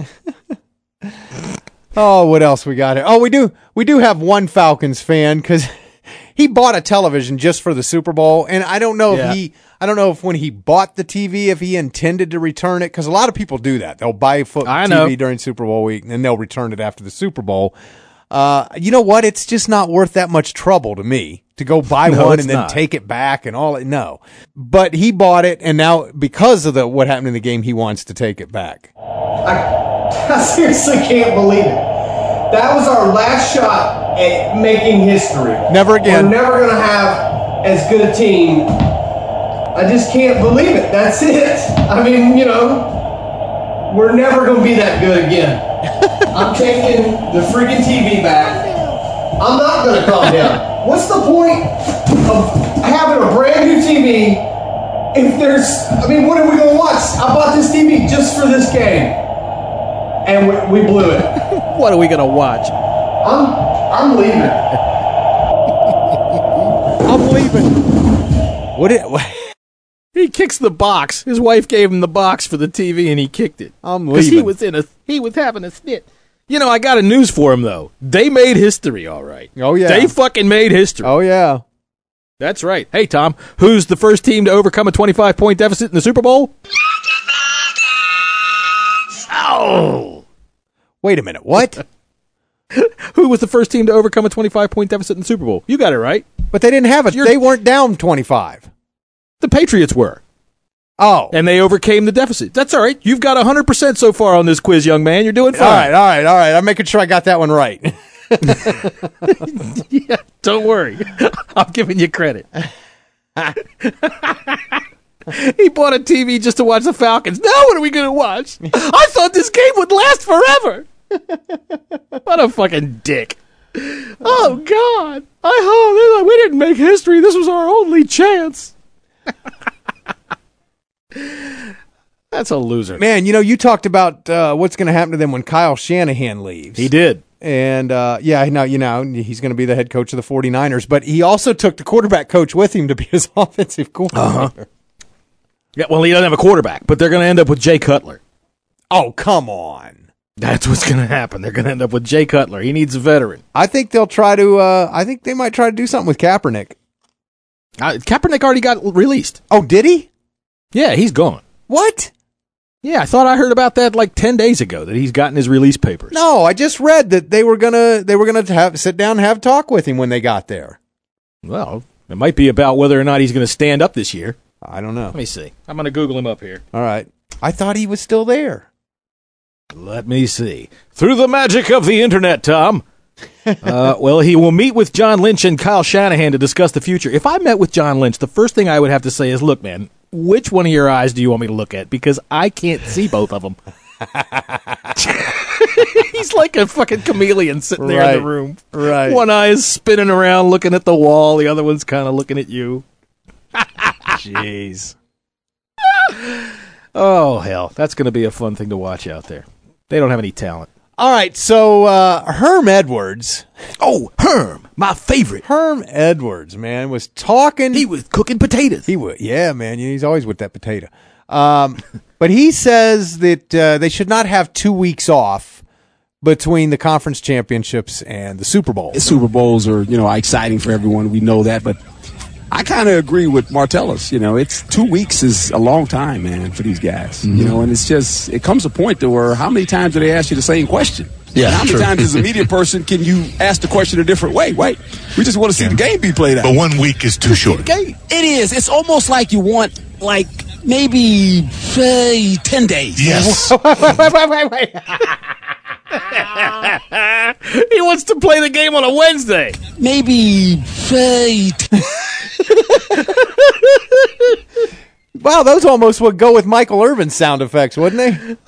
Oh, what else we got here? Oh, we do we do have one Falcons fan because he bought a television just for the Super Bowl, and I don't know Yeah. if he I don't know if when he bought the T V if he intended to return it, because a lot of people do that. They'll buy foot I T V know. during Super Bowl week and then they'll return it after the Super Bowl. Uh, you know what? It's just not worth that much trouble to me to go buy No, one it's and then not. take it back and all it. No, but he bought it, and now because of the what happened in the game, he wants to take it back. I, I seriously can't believe it. That was our last shot at making history. Never again. We're never going to have as good a team. I just can't believe it. That's it. I mean, you know, we're never going to be that good again. I'm taking the freaking T V back. I'm not going to calm down. What's the point of having a brand new T V if there's, I mean, what are we going to watch? I bought this T V just for this game. and we, we blew it. What are we going to watch? I'm, I'm leaving. I'm leaving. What? It, what? He kicks the box. His wife gave him the box for the T V, and he kicked it. I'm Because leaving. he was in a he was having a snit. You know, I got a news for him though. They made history, all right. Oh yeah, they fucking made history. Oh yeah, that's right. Hey Tom, who's the first team to overcome a twenty-five point deficit in the Super Bowl? Oh, wait a minute. What? Who was the first team to overcome a twenty-five point deficit in the Super Bowl? You got it right. But they didn't have it. You're, they weren't down twenty-five. The Patriots were. Oh. And they overcame the deficit. That's all right. You've got one hundred percent so far on this quiz, young man. You're doing fine. All right, all right, all right. I'm making sure I got that one right. Yeah, don't worry. I'm giving you credit. He bought a T V just to watch the Falcons. Now what are we going to watch? I thought this game would last forever. What a fucking dick. Oh, God. I oh, we didn't make history. This was our only chance. That's a loser. Man, you know, you talked about uh, what's going to happen to them when Kyle Shanahan leaves. He did. And, uh, yeah, now, you know, he's going to be the head coach of the forty-niners, but he also took the quarterback coach with him to be his offensive coordinator. Uh-huh. Yeah, well, he doesn't have a quarterback, but they're going to end up with Jay Cutler. Oh, come on. That's what's going to happen. They're going to end up with Jay Cutler. He needs a veteran. I think they'll try to, uh, I think they might try to do something with Kaepernick. Uh, Kaepernick already got released. Oh, did he? Yeah, he's gone. What? Yeah, I thought I heard about that like ten days ago, that he's gotten his release papers. No, I just read that they were gonna they were gonna have sit down and have talk with him when they got there. Well, it might be about whether or not he's going to stand up this year. I don't know. Let me see. I'm going to Google him up here. All right. I thought he was still there. Let me see. Through the magic of the internet, Tom. uh, well, he will meet with John Lynch and Kyle Shanahan to discuss the future. If I met with John Lynch, the first thing I would have to say is, look, man, which one of your eyes do you want me to look at? Because I can't see both of them. He's like a fucking chameleon sitting there right. in the room. Right. One eye is spinning around looking at the wall. The other one's kind of looking at you. Jeez. Oh, hell. That's going to be a fun thing to watch out there. They don't have any talent. All right, so uh, Herm Edwards. Oh, Herm, my favorite. Herm Edwards, man, was talking. He was cooking potatoes. He was, yeah, man. He's always with that potato. Um, but he says that uh, they should not have two weeks off between the conference championships and the Super Bowl. Super Bowls are, you know, exciting for everyone. We know that, but I kind of agree with Martellus. You know, it's two weeks is a long time, man, for these guys. Mm-hmm. You know, and it's just it comes a point to where how many times do they ask you the same question? Yeah, and how many true. times as a media person can you ask the question a different way? Wait, we just want to see yeah. the game be played out. But one week is too short. It is. It's almost like you want like maybe say ten days. Yes. wait, wait, wait, wait, wait. He wants to play the game on a Wednesday. Maybe say. T- Wow, those almost would go with Michael Irvin's sound effects, wouldn't they?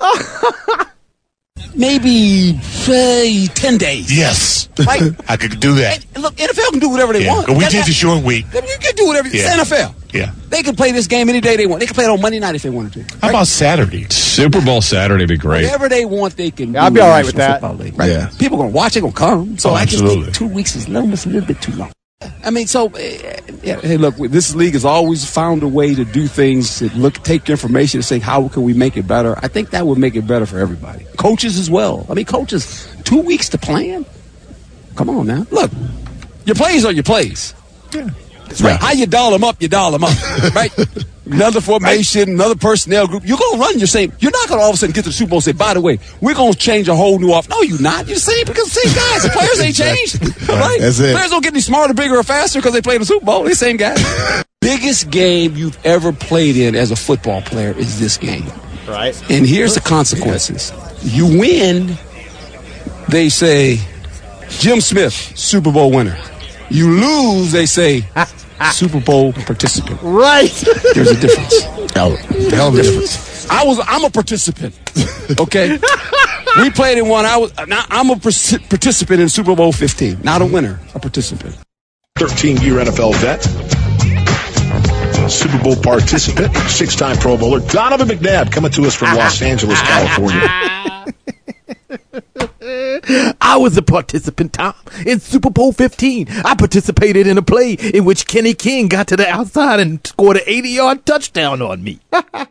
Maybe say ten days. Yes, like, I could do that. And look, N F L can do whatever they yeah. want. But we That's did the short week. You can do whatever. Yeah. It's N F L. Yeah, they can play this game any day they want. They can play it on Monday night if they wanted to. Right? How about Saturday? Super Bowl Saturday would be great. Whatever they want, they can. Yeah, I'll be all right with that. League, right? Yeah, people are gonna watch. They're gonna come. So oh, I just absolutely. think two weeks is almost a little bit too long. I mean, so, uh, yeah, hey, look, this league has always found a way to do things, to look, take information and say, how can we make it better? I think that would make it better for everybody. Coaches as well. I mean, coaches, two weeks to plan? Come on now. Look, your plays are your plays. Yeah. That's right. How you dial them up, you dial them up, right? Another formation, right. Another personnel group. You're going to run your same. You're not going to all of a sudden get to the Super Bowl and say, by the way, we're going to change a whole new off. No, you're not. You're the same because the same guys. The players ain't changed. Right? That's it. Players don't get any smarter, bigger, or faster because they play in the Super Bowl. They're the same guys. Biggest game you've ever played in as a football player is this game. Right. And here's the consequences. You win, they say, Jim Smith, Super Bowl winner. You lose, they say, Super Bowl participant. Right. There's a difference. Hell, hell of a difference. I was. I'm a participant. Okay. We played in one. I was. Now I'm a participant in Super Bowl fifteen. Not a winner. A participant. thirteen-year N F L vet. Super Bowl participant. Six-time Pro Bowler. Donovan McNabb coming to us from Los Angeles, California. I was a participant, Tom, in Super Bowl fifteen. I participated in a play in which Kenny King got to the outside and scored an eighty-yard touchdown on me.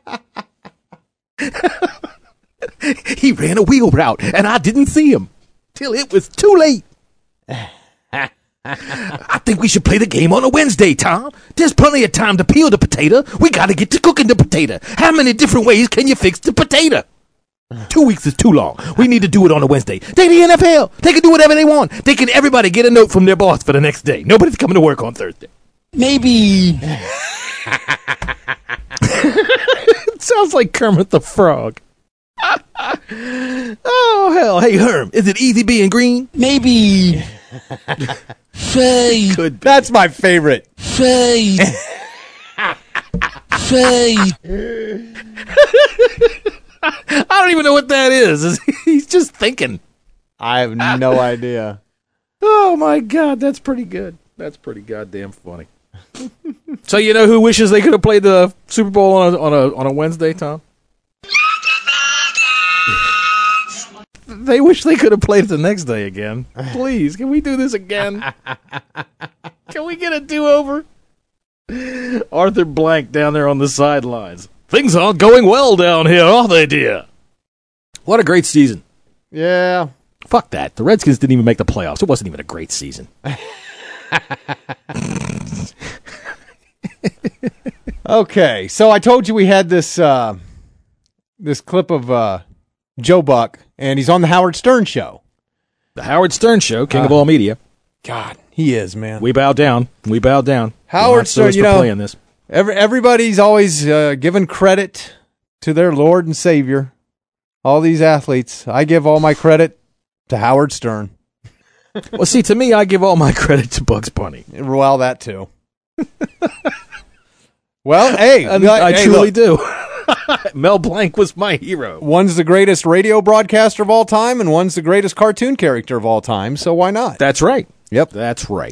He ran a wheel route, and I didn't see him till it was too late. I think we should play the game on a Wednesday, Tom. There's plenty of time to peel the potato. We got to get to cooking the potato. How many different ways can you fix the potato? Two weeks is too long. We need to do it on a Wednesday. They the N F L. They can do whatever they want. They can everybody get a note from their boss for the next day. Nobody's coming to work on Thursday. Maybe. It sounds like Kermit the Frog. Oh, hell. Hey, Herm, is it easy being green? Maybe. Say. Could be. That's my favorite. Say. Say. I don't even know what that is. He's just thinking. I have no idea. Oh, my God. That's pretty good. That's pretty goddamn funny. So you know who wishes they could have played the Super Bowl on a, on a, on a Wednesday, Tom? They wish they could have played it the next day again. Please, can we do this again? Can we get a do-over? Arthur Blank down there on the sidelines. Things aren't going well down here, are they, dear? What a great season. Yeah. Fuck that. The Redskins didn't even make the playoffs. It wasn't even a great season. Okay, so I told you we had this uh, this clip of uh, Joe Buck, and he's on the Howard Stern Show. The Howard Stern Show, king uh, of all media. God, he is, man. We bow down. We bow down. Howard Stern, you know, playing this. Every, everybody's always uh, giving credit to their Lord and Savior. All these athletes, I give all my credit to Howard Stern. Well, see, to me, I give all my credit to Bugs Bunny. Well, that too. Well, hey, I, like, I hey, truly look. do. Mel Blanc was my hero. One's the greatest radio broadcaster of all time, and one's the greatest cartoon character of all time, so why not? That's right. Yep. That's right.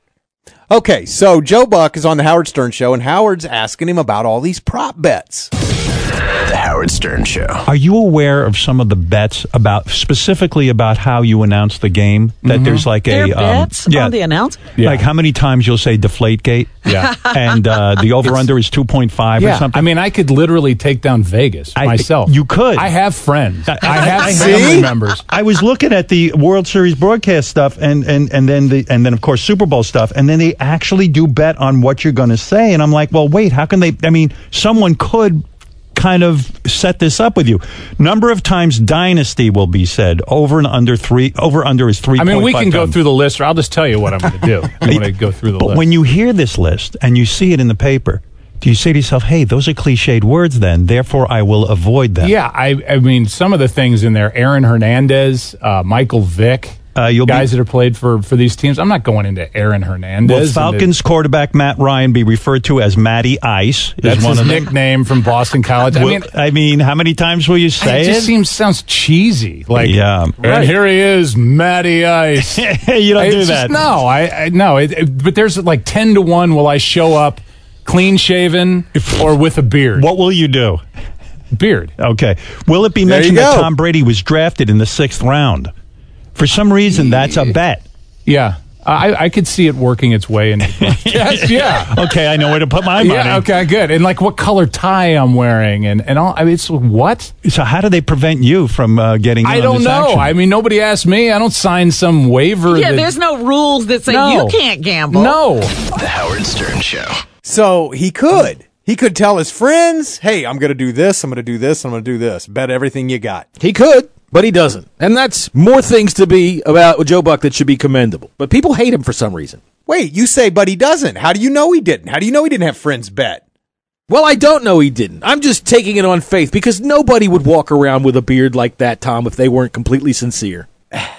Okay, so Joe Buck is on the Howard Stern Show, and Howard's asking him about all these prop bets. The Howard Stern Show. Are you aware of some of the bets about, specifically about how you announce the game? That Mhm. there's like There a are bets on the announce? Yeah. Like how many times you'll say Deflategate? Yeah. And uh, the over under is two point five or Yeah, something. I mean, I could literally take down Vegas I- myself. you could. I have friends. I, I- have I- family See? members. I was looking at the World Series broadcast stuff, and and and then the and then of course Super Bowl stuff, and then they actually do bet on what you're going to say, and I'm like, well, wait, how can they? I mean, someone could kind of set this up with you. Number of times Dynasty will be said over and under three. Over under is three. I mean, we can go through the list, or I'll just tell you what I'm going to do. I'm going to go through the But list. when you hear this list and you see it in the paper, do you say to yourself, hey, those are cliched words then, therefore I will avoid them? Yeah, I, I mean, some of the things in there, Aaron Hernandez, uh, Michael Vick, uh, you'll guys be, that have played for, for these teams. I'm not going into Aaron Hernandez. Will Falcons quarterback Matt Ryan be referred to as Matty Ice? Is That's one his of them? nickname from Boston College. I Will- mean, I mean, how many times will you say it it? just seems sounds cheesy. Like, Yeah. and Right. here he is, Matty Ice. you don't I- do it's that. Just, no, I, I no. It, it- but there's like ten to one. Will I show up clean shaven or with a beard? What will you do? Beard. Okay. Will it be There mentioned you that go. Tom Brady was drafted in the sixth round? For some reason, that's a bet. Yeah. I, I could see it working its way into yes, yeah. Okay, I know where to put my money. Yeah, okay, good. And like what color tie I'm wearing and, and all. I mean, it's what? So how do they prevent you from uh, getting in I on don't this know. action? I mean, nobody asked me. I don't sign some waiver. Yeah, that, there's no rules that say No. you can't gamble. No. The Howard Stern Show. So he could. He could tell his friends, hey, I'm going to do this, I'm going to do this, I'm going to do this. Bet everything you got. He could, but he doesn't. And that's more things to be about Joe Buck that should be commendable. But people hate him for some reason. Wait, you say, but he doesn't. How do you know he didn't? How do you know he didn't have friends bet? Well, I don't know he didn't. I'm just taking it on faith because nobody would walk around with a beard like that, Tom, if they weren't completely sincere.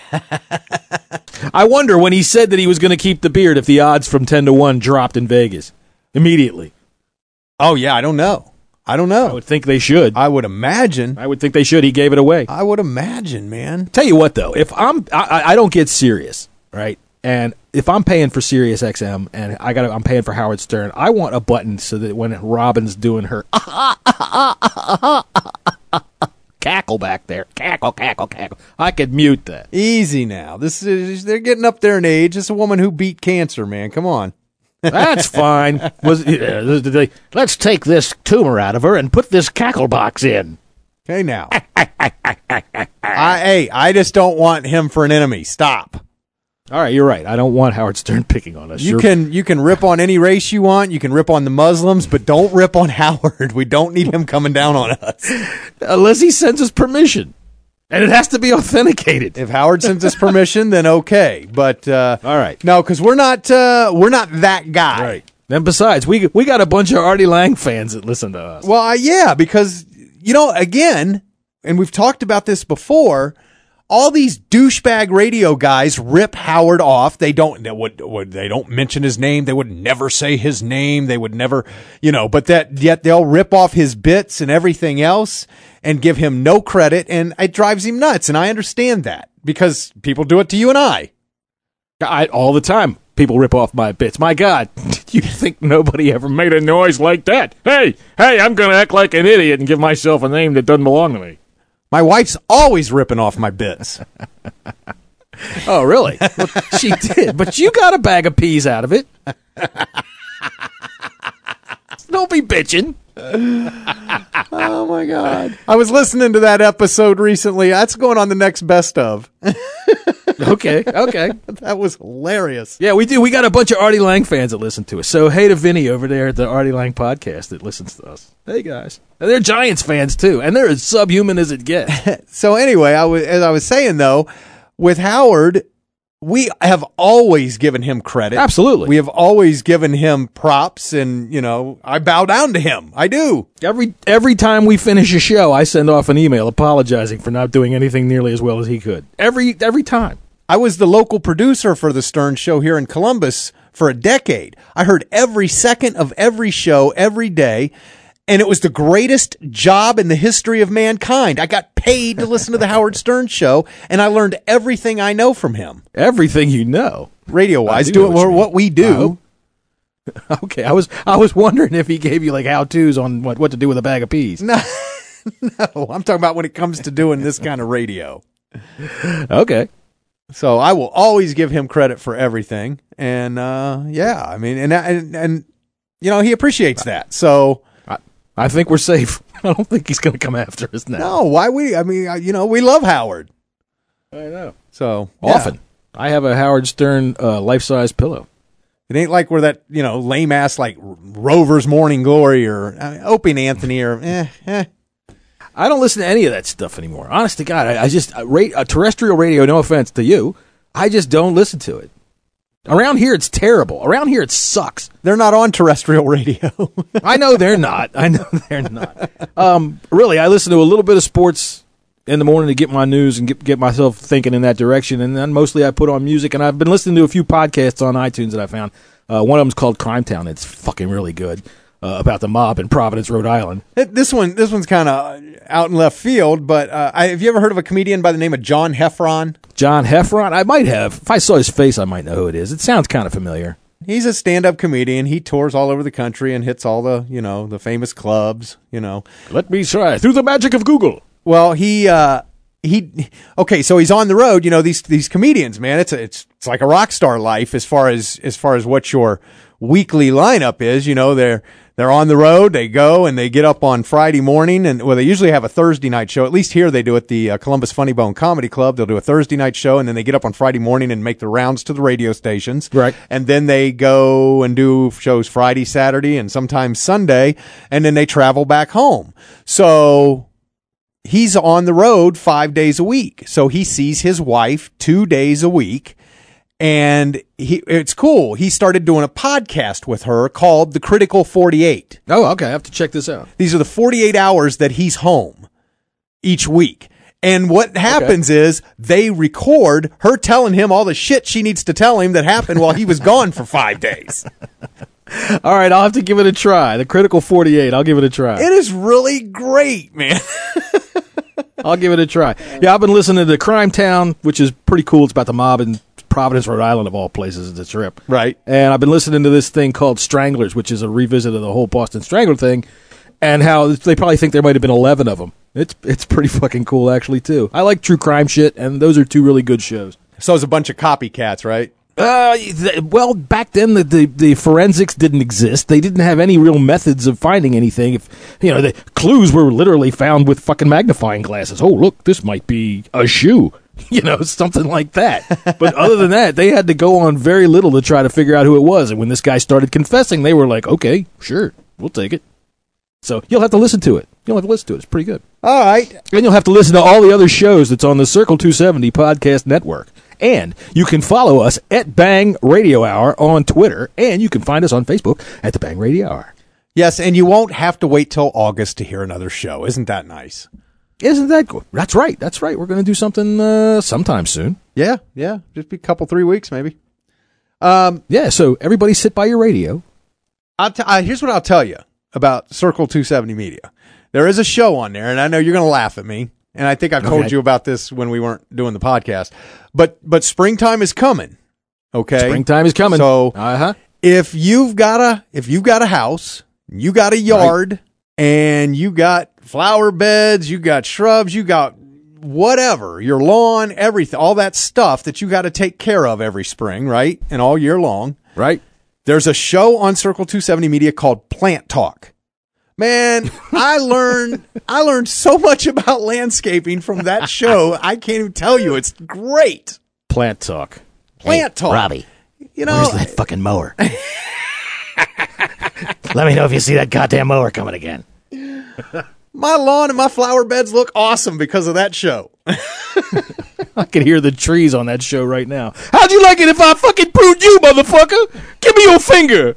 I wonder when he said that he was going to keep the beard if the odds from ten to one dropped in Vegas immediately. Oh, yeah, I don't know. I don't know. I would think they should. I would imagine. I would think they should. He gave it away. I would imagine, man. Tell you what, though, if I'm, I, I don't get Sirius, right? And if I'm paying for Sirius X M and I got, I'm paying for Howard Stern, I want a button so that when Robin's doing her, okay, cackle back there. Cackle, cackle, cackle. I could mute that. Easy now. This is they're getting up there in age. This is a woman who beat cancer, man. Come on. That's fine. Was yeah, let's take this tumor out of her and put this cackle box in. Okay, now. I, hey, I just don't want him for an enemy. Stop. All right, you're right. I don't want Howard Stern picking on us. You You're- can you can rip on any race you want. You can rip on the Muslims, but don't rip on Howard. We don't need him coming down on us. Unless he sends us permission. And it has to be authenticated. If Howard sends us permission, then okay. But uh, all right, no, because we're not uh, we're not that guy. Right. And besides, we we got a bunch of Artie Lang fans that listen to us. Well, uh, yeah, because you know, again, and we've talked about this before. All these douchebag radio guys rip Howard off. They don't they would, would they don't mention his name. They would never say his name. They would never, you know. But that yet they'll rip off his bits and everything else and give him no credit, and it drives him nuts. And I understand that because people do it to you and I. I all the time. People rip off my bits. My God, you think nobody ever made a noise like that? Hey, hey, I'm going to act like an idiot and give myself a name that doesn't belong to me. My wife's always ripping off my bits. Oh, really? Well, she did, but you got a bag of peas out of it. Don't be bitching. Oh, my God. I was listening to that episode recently. That's going on the next best of. Okay, okay. That was hilarious. Yeah, we do. We got a bunch of Artie Lang fans that listen to us. So, hey to Vinny over there at the Artie Lang podcast that listens to us. Hey, guys. And they're Giants fans, too. And they're as subhuman as it gets. So, anyway, I was, as I was saying, though, with Howard, we have always given him credit. Absolutely. We have always given him props, and, you know, I bow down to him. I do. Every every time we finish a show, I send off an email apologizing for not doing anything nearly as well as he could. Every every time. I was the local producer for the Stern Show here in Columbus for a decade. I heard every second of every show every day, and it was the greatest job in the history of mankind. I got paid to listen to the Howard Stern Show, and I learned everything I know from him. Everything you know, radio-wise, do doing know what what, you we do. Okay, I was I was wondering if he gave you like how-tos on what, what to do with a bag of peas. No, no, I'm talking about when it comes to doing this kind of radio. Okay. So I will always give him credit for everything, and uh, yeah, I mean, and, and and you know he appreciates that. So I, I think we're safe. I don't think he's going to come after us now. No, why we? I mean, you know, we love Howard. I know. So often, yeah. I have a Howard Stern uh, life-size pillow. It ain't like we're that you know lame ass like Rover's Morning Glory or I mean, Opie and Anthony or eh, eh. I don't listen to any of that stuff anymore. Honest to God, I, I just, I rate, uh, terrestrial radio, no offense to you, I just don't listen to it. Around here, it's terrible. Around here, it sucks. They're not on terrestrial radio. I know they're not. I know they're not. Um, really, I listen to a little bit of sports in the morning to get my news and get, get myself thinking in that direction. And then mostly I put on music, and I've been listening to a few podcasts on iTunes that I found. Uh, one of them's called Crime Town. It's fucking really good. Uh, about the mob in Providence, Rhode Island. This one, this one's kind of out in left field, but uh, I, have you ever heard of a comedian by the name of John Heffron? John Heffron? I might have. If I saw his face, I might know who it is. It sounds kind of familiar. He's a stand-up comedian. He tours all over the country and hits all the, you know, the famous clubs, you know. Let me try. Through the magic of Google. Well, he, uh, he, okay, so he's on the road, you know, these, these comedians, man, it's, a, it's, it's like a rock star life as far as, as far as what your weekly lineup is, you know, they're, They're on the road. They go and they get up on Friday morning, and well, they usually have a Thursday night show. At least here they do at the uh, Columbus Funny Bone Comedy Club. They'll do a Thursday night show, and then they get up on Friday morning and make the rounds to the radio stations. Right. And then they go and do shows Friday, Saturday, and sometimes Sunday, and then they travel back home. So he's on the road five days a week. So he sees his wife two days a week. And he, it's cool. He started doing a podcast with her called The Critical forty-eight. Oh, okay. I have to check this out. These are the forty-eight hours that he's home each week. And what happens okay. is they record her telling him all the shit she needs to tell him that happened while he was gone for five days. All right, I'll have to give it a try. The Critical forty-eight. I'll give it a try. It is really great, man. I'll give it a try. Yeah, I've been listening to Crime Town, which is pretty cool. It's about the mob in Providence, Rhode Island, of all places. It's a trip. Right. And I've been listening to this thing called Stranglers, which is a revisit of the whole Boston Strangler thing, and how they probably think there might have been eleven of them. It's it's pretty fucking cool, actually, too. I like true crime shit, and those are two really good shows. So it's a bunch of copycats, right? Uh, th- well, back then the, the the forensics didn't exist. They didn't have any real methods of finding anything. If you know, the clues were literally found with fucking magnifying glasses. Oh, look, this might be a shoe. You know, something like that. But other than that, they had to go on very little to try to figure out who it was. And when this guy started confessing, they were like, "Okay, sure, we'll take it." So you'll have to listen to it. You'll have to listen to it. It's pretty good. All right. And you'll have to listen to all the other shows that's on the Circle two seventy Podcast Network. And you can follow us at Bang Radio Hour on Twitter, and you can find us on Facebook at the Bang Radio Hour. Yes, and you won't have to wait till August to hear another show. Isn't that nice? Isn't that cool? That's right. That's right. We're going to do something uh, sometime soon. Yeah, yeah. Just be a couple, three weeks maybe. Um, yeah, so everybody sit by your radio. I'll t- I, here's what I'll tell you about Circle two seventy Media. There is a show on there, and I know you're going to laugh at me. And I think I told Okay. you about this when we weren't doing the podcast. But but springtime is coming. Okay? Springtime is coming. So uh-huh. if you've got a if you've got a house, you got a yard, right, and you got flower beds, you got shrubs, you got whatever, your lawn, everything, all that stuff that you got to take care of every spring, right? And all year long. Right. There's a show on Circle two seventy Media called Plant Talk. Man, I learned I learned so much about landscaping from that show. I can't even tell you. It's great. Plant talk. Plant talk. Robbie, you know, where's that fucking mower? Let me know if you see that goddamn mower coming again. My lawn and my flower beds look awesome because of that show. I can hear the trees on that show right now. How'd you like it if I fucking pruned you, motherfucker? Give me your finger.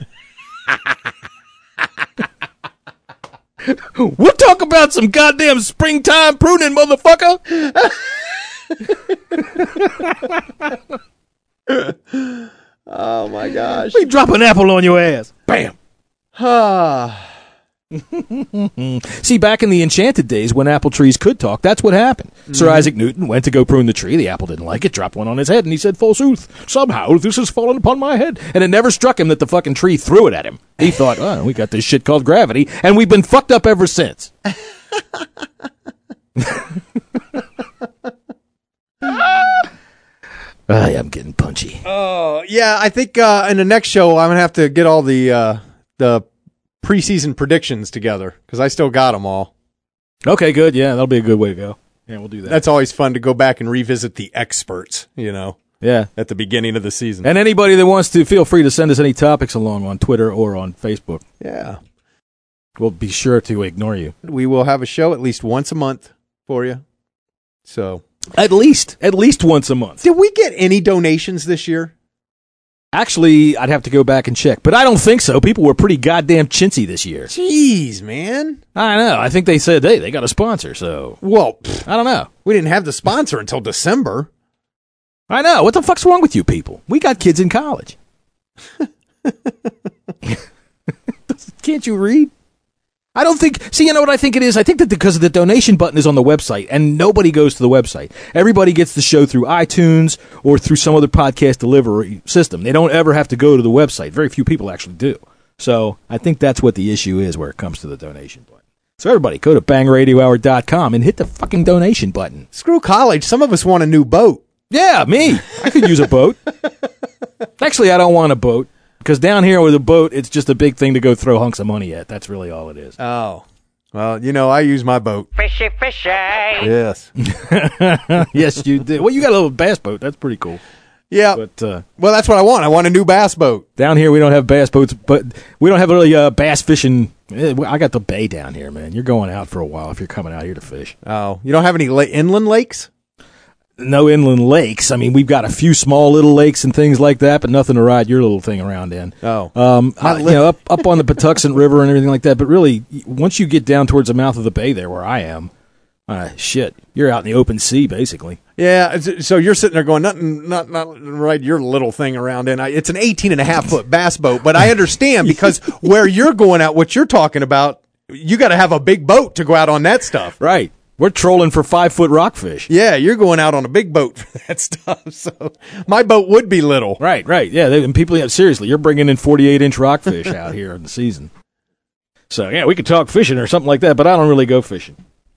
We'll talk about some goddamn springtime pruning, motherfucker. Oh my gosh. We drop an apple on your ass. Bam. See, back in the Enchanted days when apple trees could talk, that's what happened. Mm-hmm. Sir Isaac Newton went to go prune the tree. The apple didn't like it, dropped one on his head, and he said, "Forsooth, somehow this has fallen upon my head." And it never struck him that the fucking tree threw it at him. He thought, "Oh, we got this shit called gravity," and we've been fucked up ever since. I am getting punchy. Oh, yeah, I think uh, in the next show I'm going to have to get all the uh, the preseason predictions together because I still got them all. Okay, good. Yeah, that'll be a good way to go. Yeah, we'll do that. That's always fun to go back and revisit the experts, you know. Yeah. At the beginning of the season. And anybody that wants to, feel free to send us any topics along on Twitter or on Facebook. Yeah. We'll be sure to ignore you. We will have a show at least once a month for you. So At least. At least once a month. Did we get any donations this year? Actually, I'd have to go back and check, but I don't think so. People were pretty goddamn chintzy this year. Jeez, man. I know. I think they said, hey, they got a sponsor, so. Well, pfft, I don't know. We didn't have the sponsor until December. I know. What the fuck's wrong with you people? We got kids in college. Can't you read? I don't think, see, you know what I think it is? I think that because the donation button is on the website and nobody goes to the website. Everybody gets the show through iTunes or through some other podcast delivery system. They don't ever have to go to the website. Very few people actually do. So I think that's what the issue is where it comes to the donation button. So everybody, go to bang radio hour dot com and hit the fucking donation button. Screw college. Some of us want a new boat. Yeah, me. I could use a boat. Actually, I don't want a boat. Because down here with a boat, it's just a big thing to go throw hunks of money at. That's really all it is. Oh. Well, you know, I use my boat. Fishy, fishy. Yes. Yes, you do. Well, you got a little bass boat. That's pretty cool. Yeah. But uh, well, that's what I want. I want a new bass boat. Down here, we don't have bass boats, but we don't have really uh, bass fishing. I got the bay down here, man. You're going out for a while if you're coming out here to fish. Oh. You don't have any la- inland lakes? No inland lakes. I mean, we've got a few small little lakes and things like that, but nothing to ride your little thing around in. Oh. Um, I, you know, up, up on the Patuxent River and everything like that. But really, once you get down towards the mouth of the bay there where I am, uh, shit, you're out in the open sea, basically. Yeah, so you're sitting there going, nothing, not, not ride your little thing around in. It's an eighteen and a half foot bass boat, but I understand because where you're going out, what you're talking about, you got to have a big boat to go out on that stuff. Right. We're trolling for five-foot rockfish. Yeah, you're going out on a big boat for that stuff. So my boat would be little. Right, right. Yeah, they, and people, yeah, seriously, you're bringing in forty-eight inch rockfish out here in the season. So, yeah, we could talk fishing or something like that, but I don't really go fishing.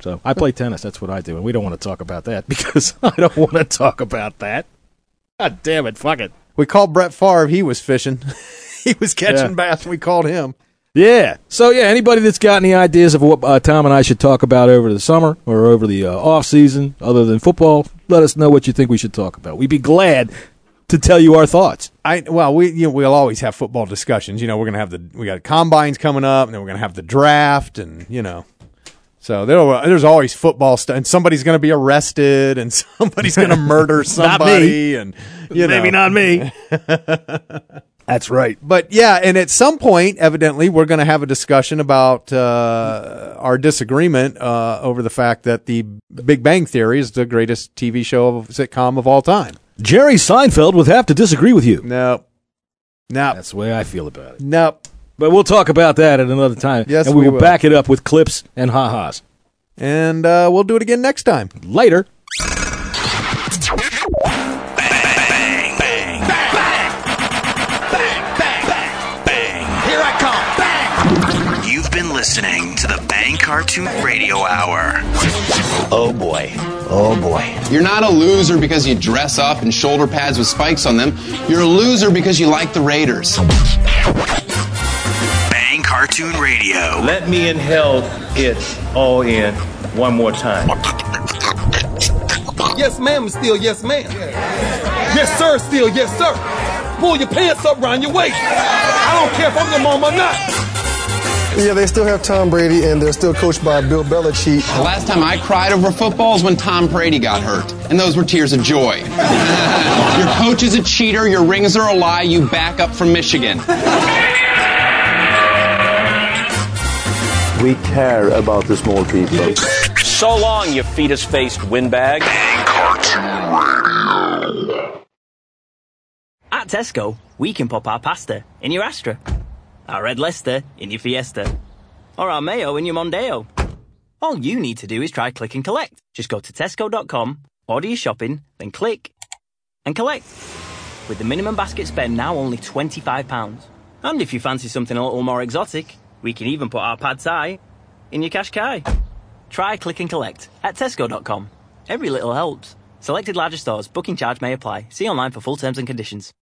So I play tennis. That's what I do, and we don't want to talk about that because I don't want to talk about that. God damn it! Fuck it. We called Brett Favre. He was fishing. He was catching Yeah. bass. We called him. Yeah. So, yeah, anybody that's got any ideas of what uh, Tom and I should talk about over the summer or over the uh, off season, other than football, let us know what you think we should talk about. We'd be glad to tell you our thoughts. I well, we you know, we'll always have football discussions. You know, we're gonna have the we got combines coming up, and then we're gonna have the draft, and you know, so there there's always football stuff. And somebody's gonna be arrested, and somebody's gonna murder somebody, and you know, Maybe not me. That's right. But yeah, and at some point, evidently, we're going to have a discussion about uh, our disagreement uh, over the fact that the Big Bang Theory is the greatest T V show of sitcom of all time. Jerry Seinfeld would have to disagree with you. No. No. That's the way I feel about it. Nope. But we'll talk about that at another time. Yes, and we, we will will. back it up with clips and ha-has. And uh, we'll do it again next time. Later. Here I come. Bang! You've been listening to the Bang Cartoon Radio Hour. Oh boy. Oh boy. You're not a loser because you dress up in shoulder pads with spikes on them. You're a loser because you like the Raiders. Bang Cartoon Radio. Let me inhale it all in one more time. Yes, ma'am, is still yes, ma'am. Yes, sir, still yes, sir. Pull your pants up around your waist. I don't care if I'm your mom or not. Yeah, they still have Tom Brady, and they're still coached by Bill Belichick. The last time I cried over football is when Tom Brady got hurt, and those were tears of joy. Your coach is a cheater, your rings are a lie, you back up from Michigan. We care about the small people. So long, you fetus-faced windbag. At Tesco, we can pop our pasta in your Astra, our red Leicester in your Fiesta, or our mayo in your Mondeo. All you need to do is try Click and Collect. Just go to tesco dot com, order your shopping, then click and collect. With the minimum basket spend now only twenty-five pounds. And if you fancy something a little more exotic, we can even put our pad thai in your Qashqai. Try Click and Collect at tesco dot com. Every little helps. Selected larger stores. Booking charge may apply. See online for full terms and conditions.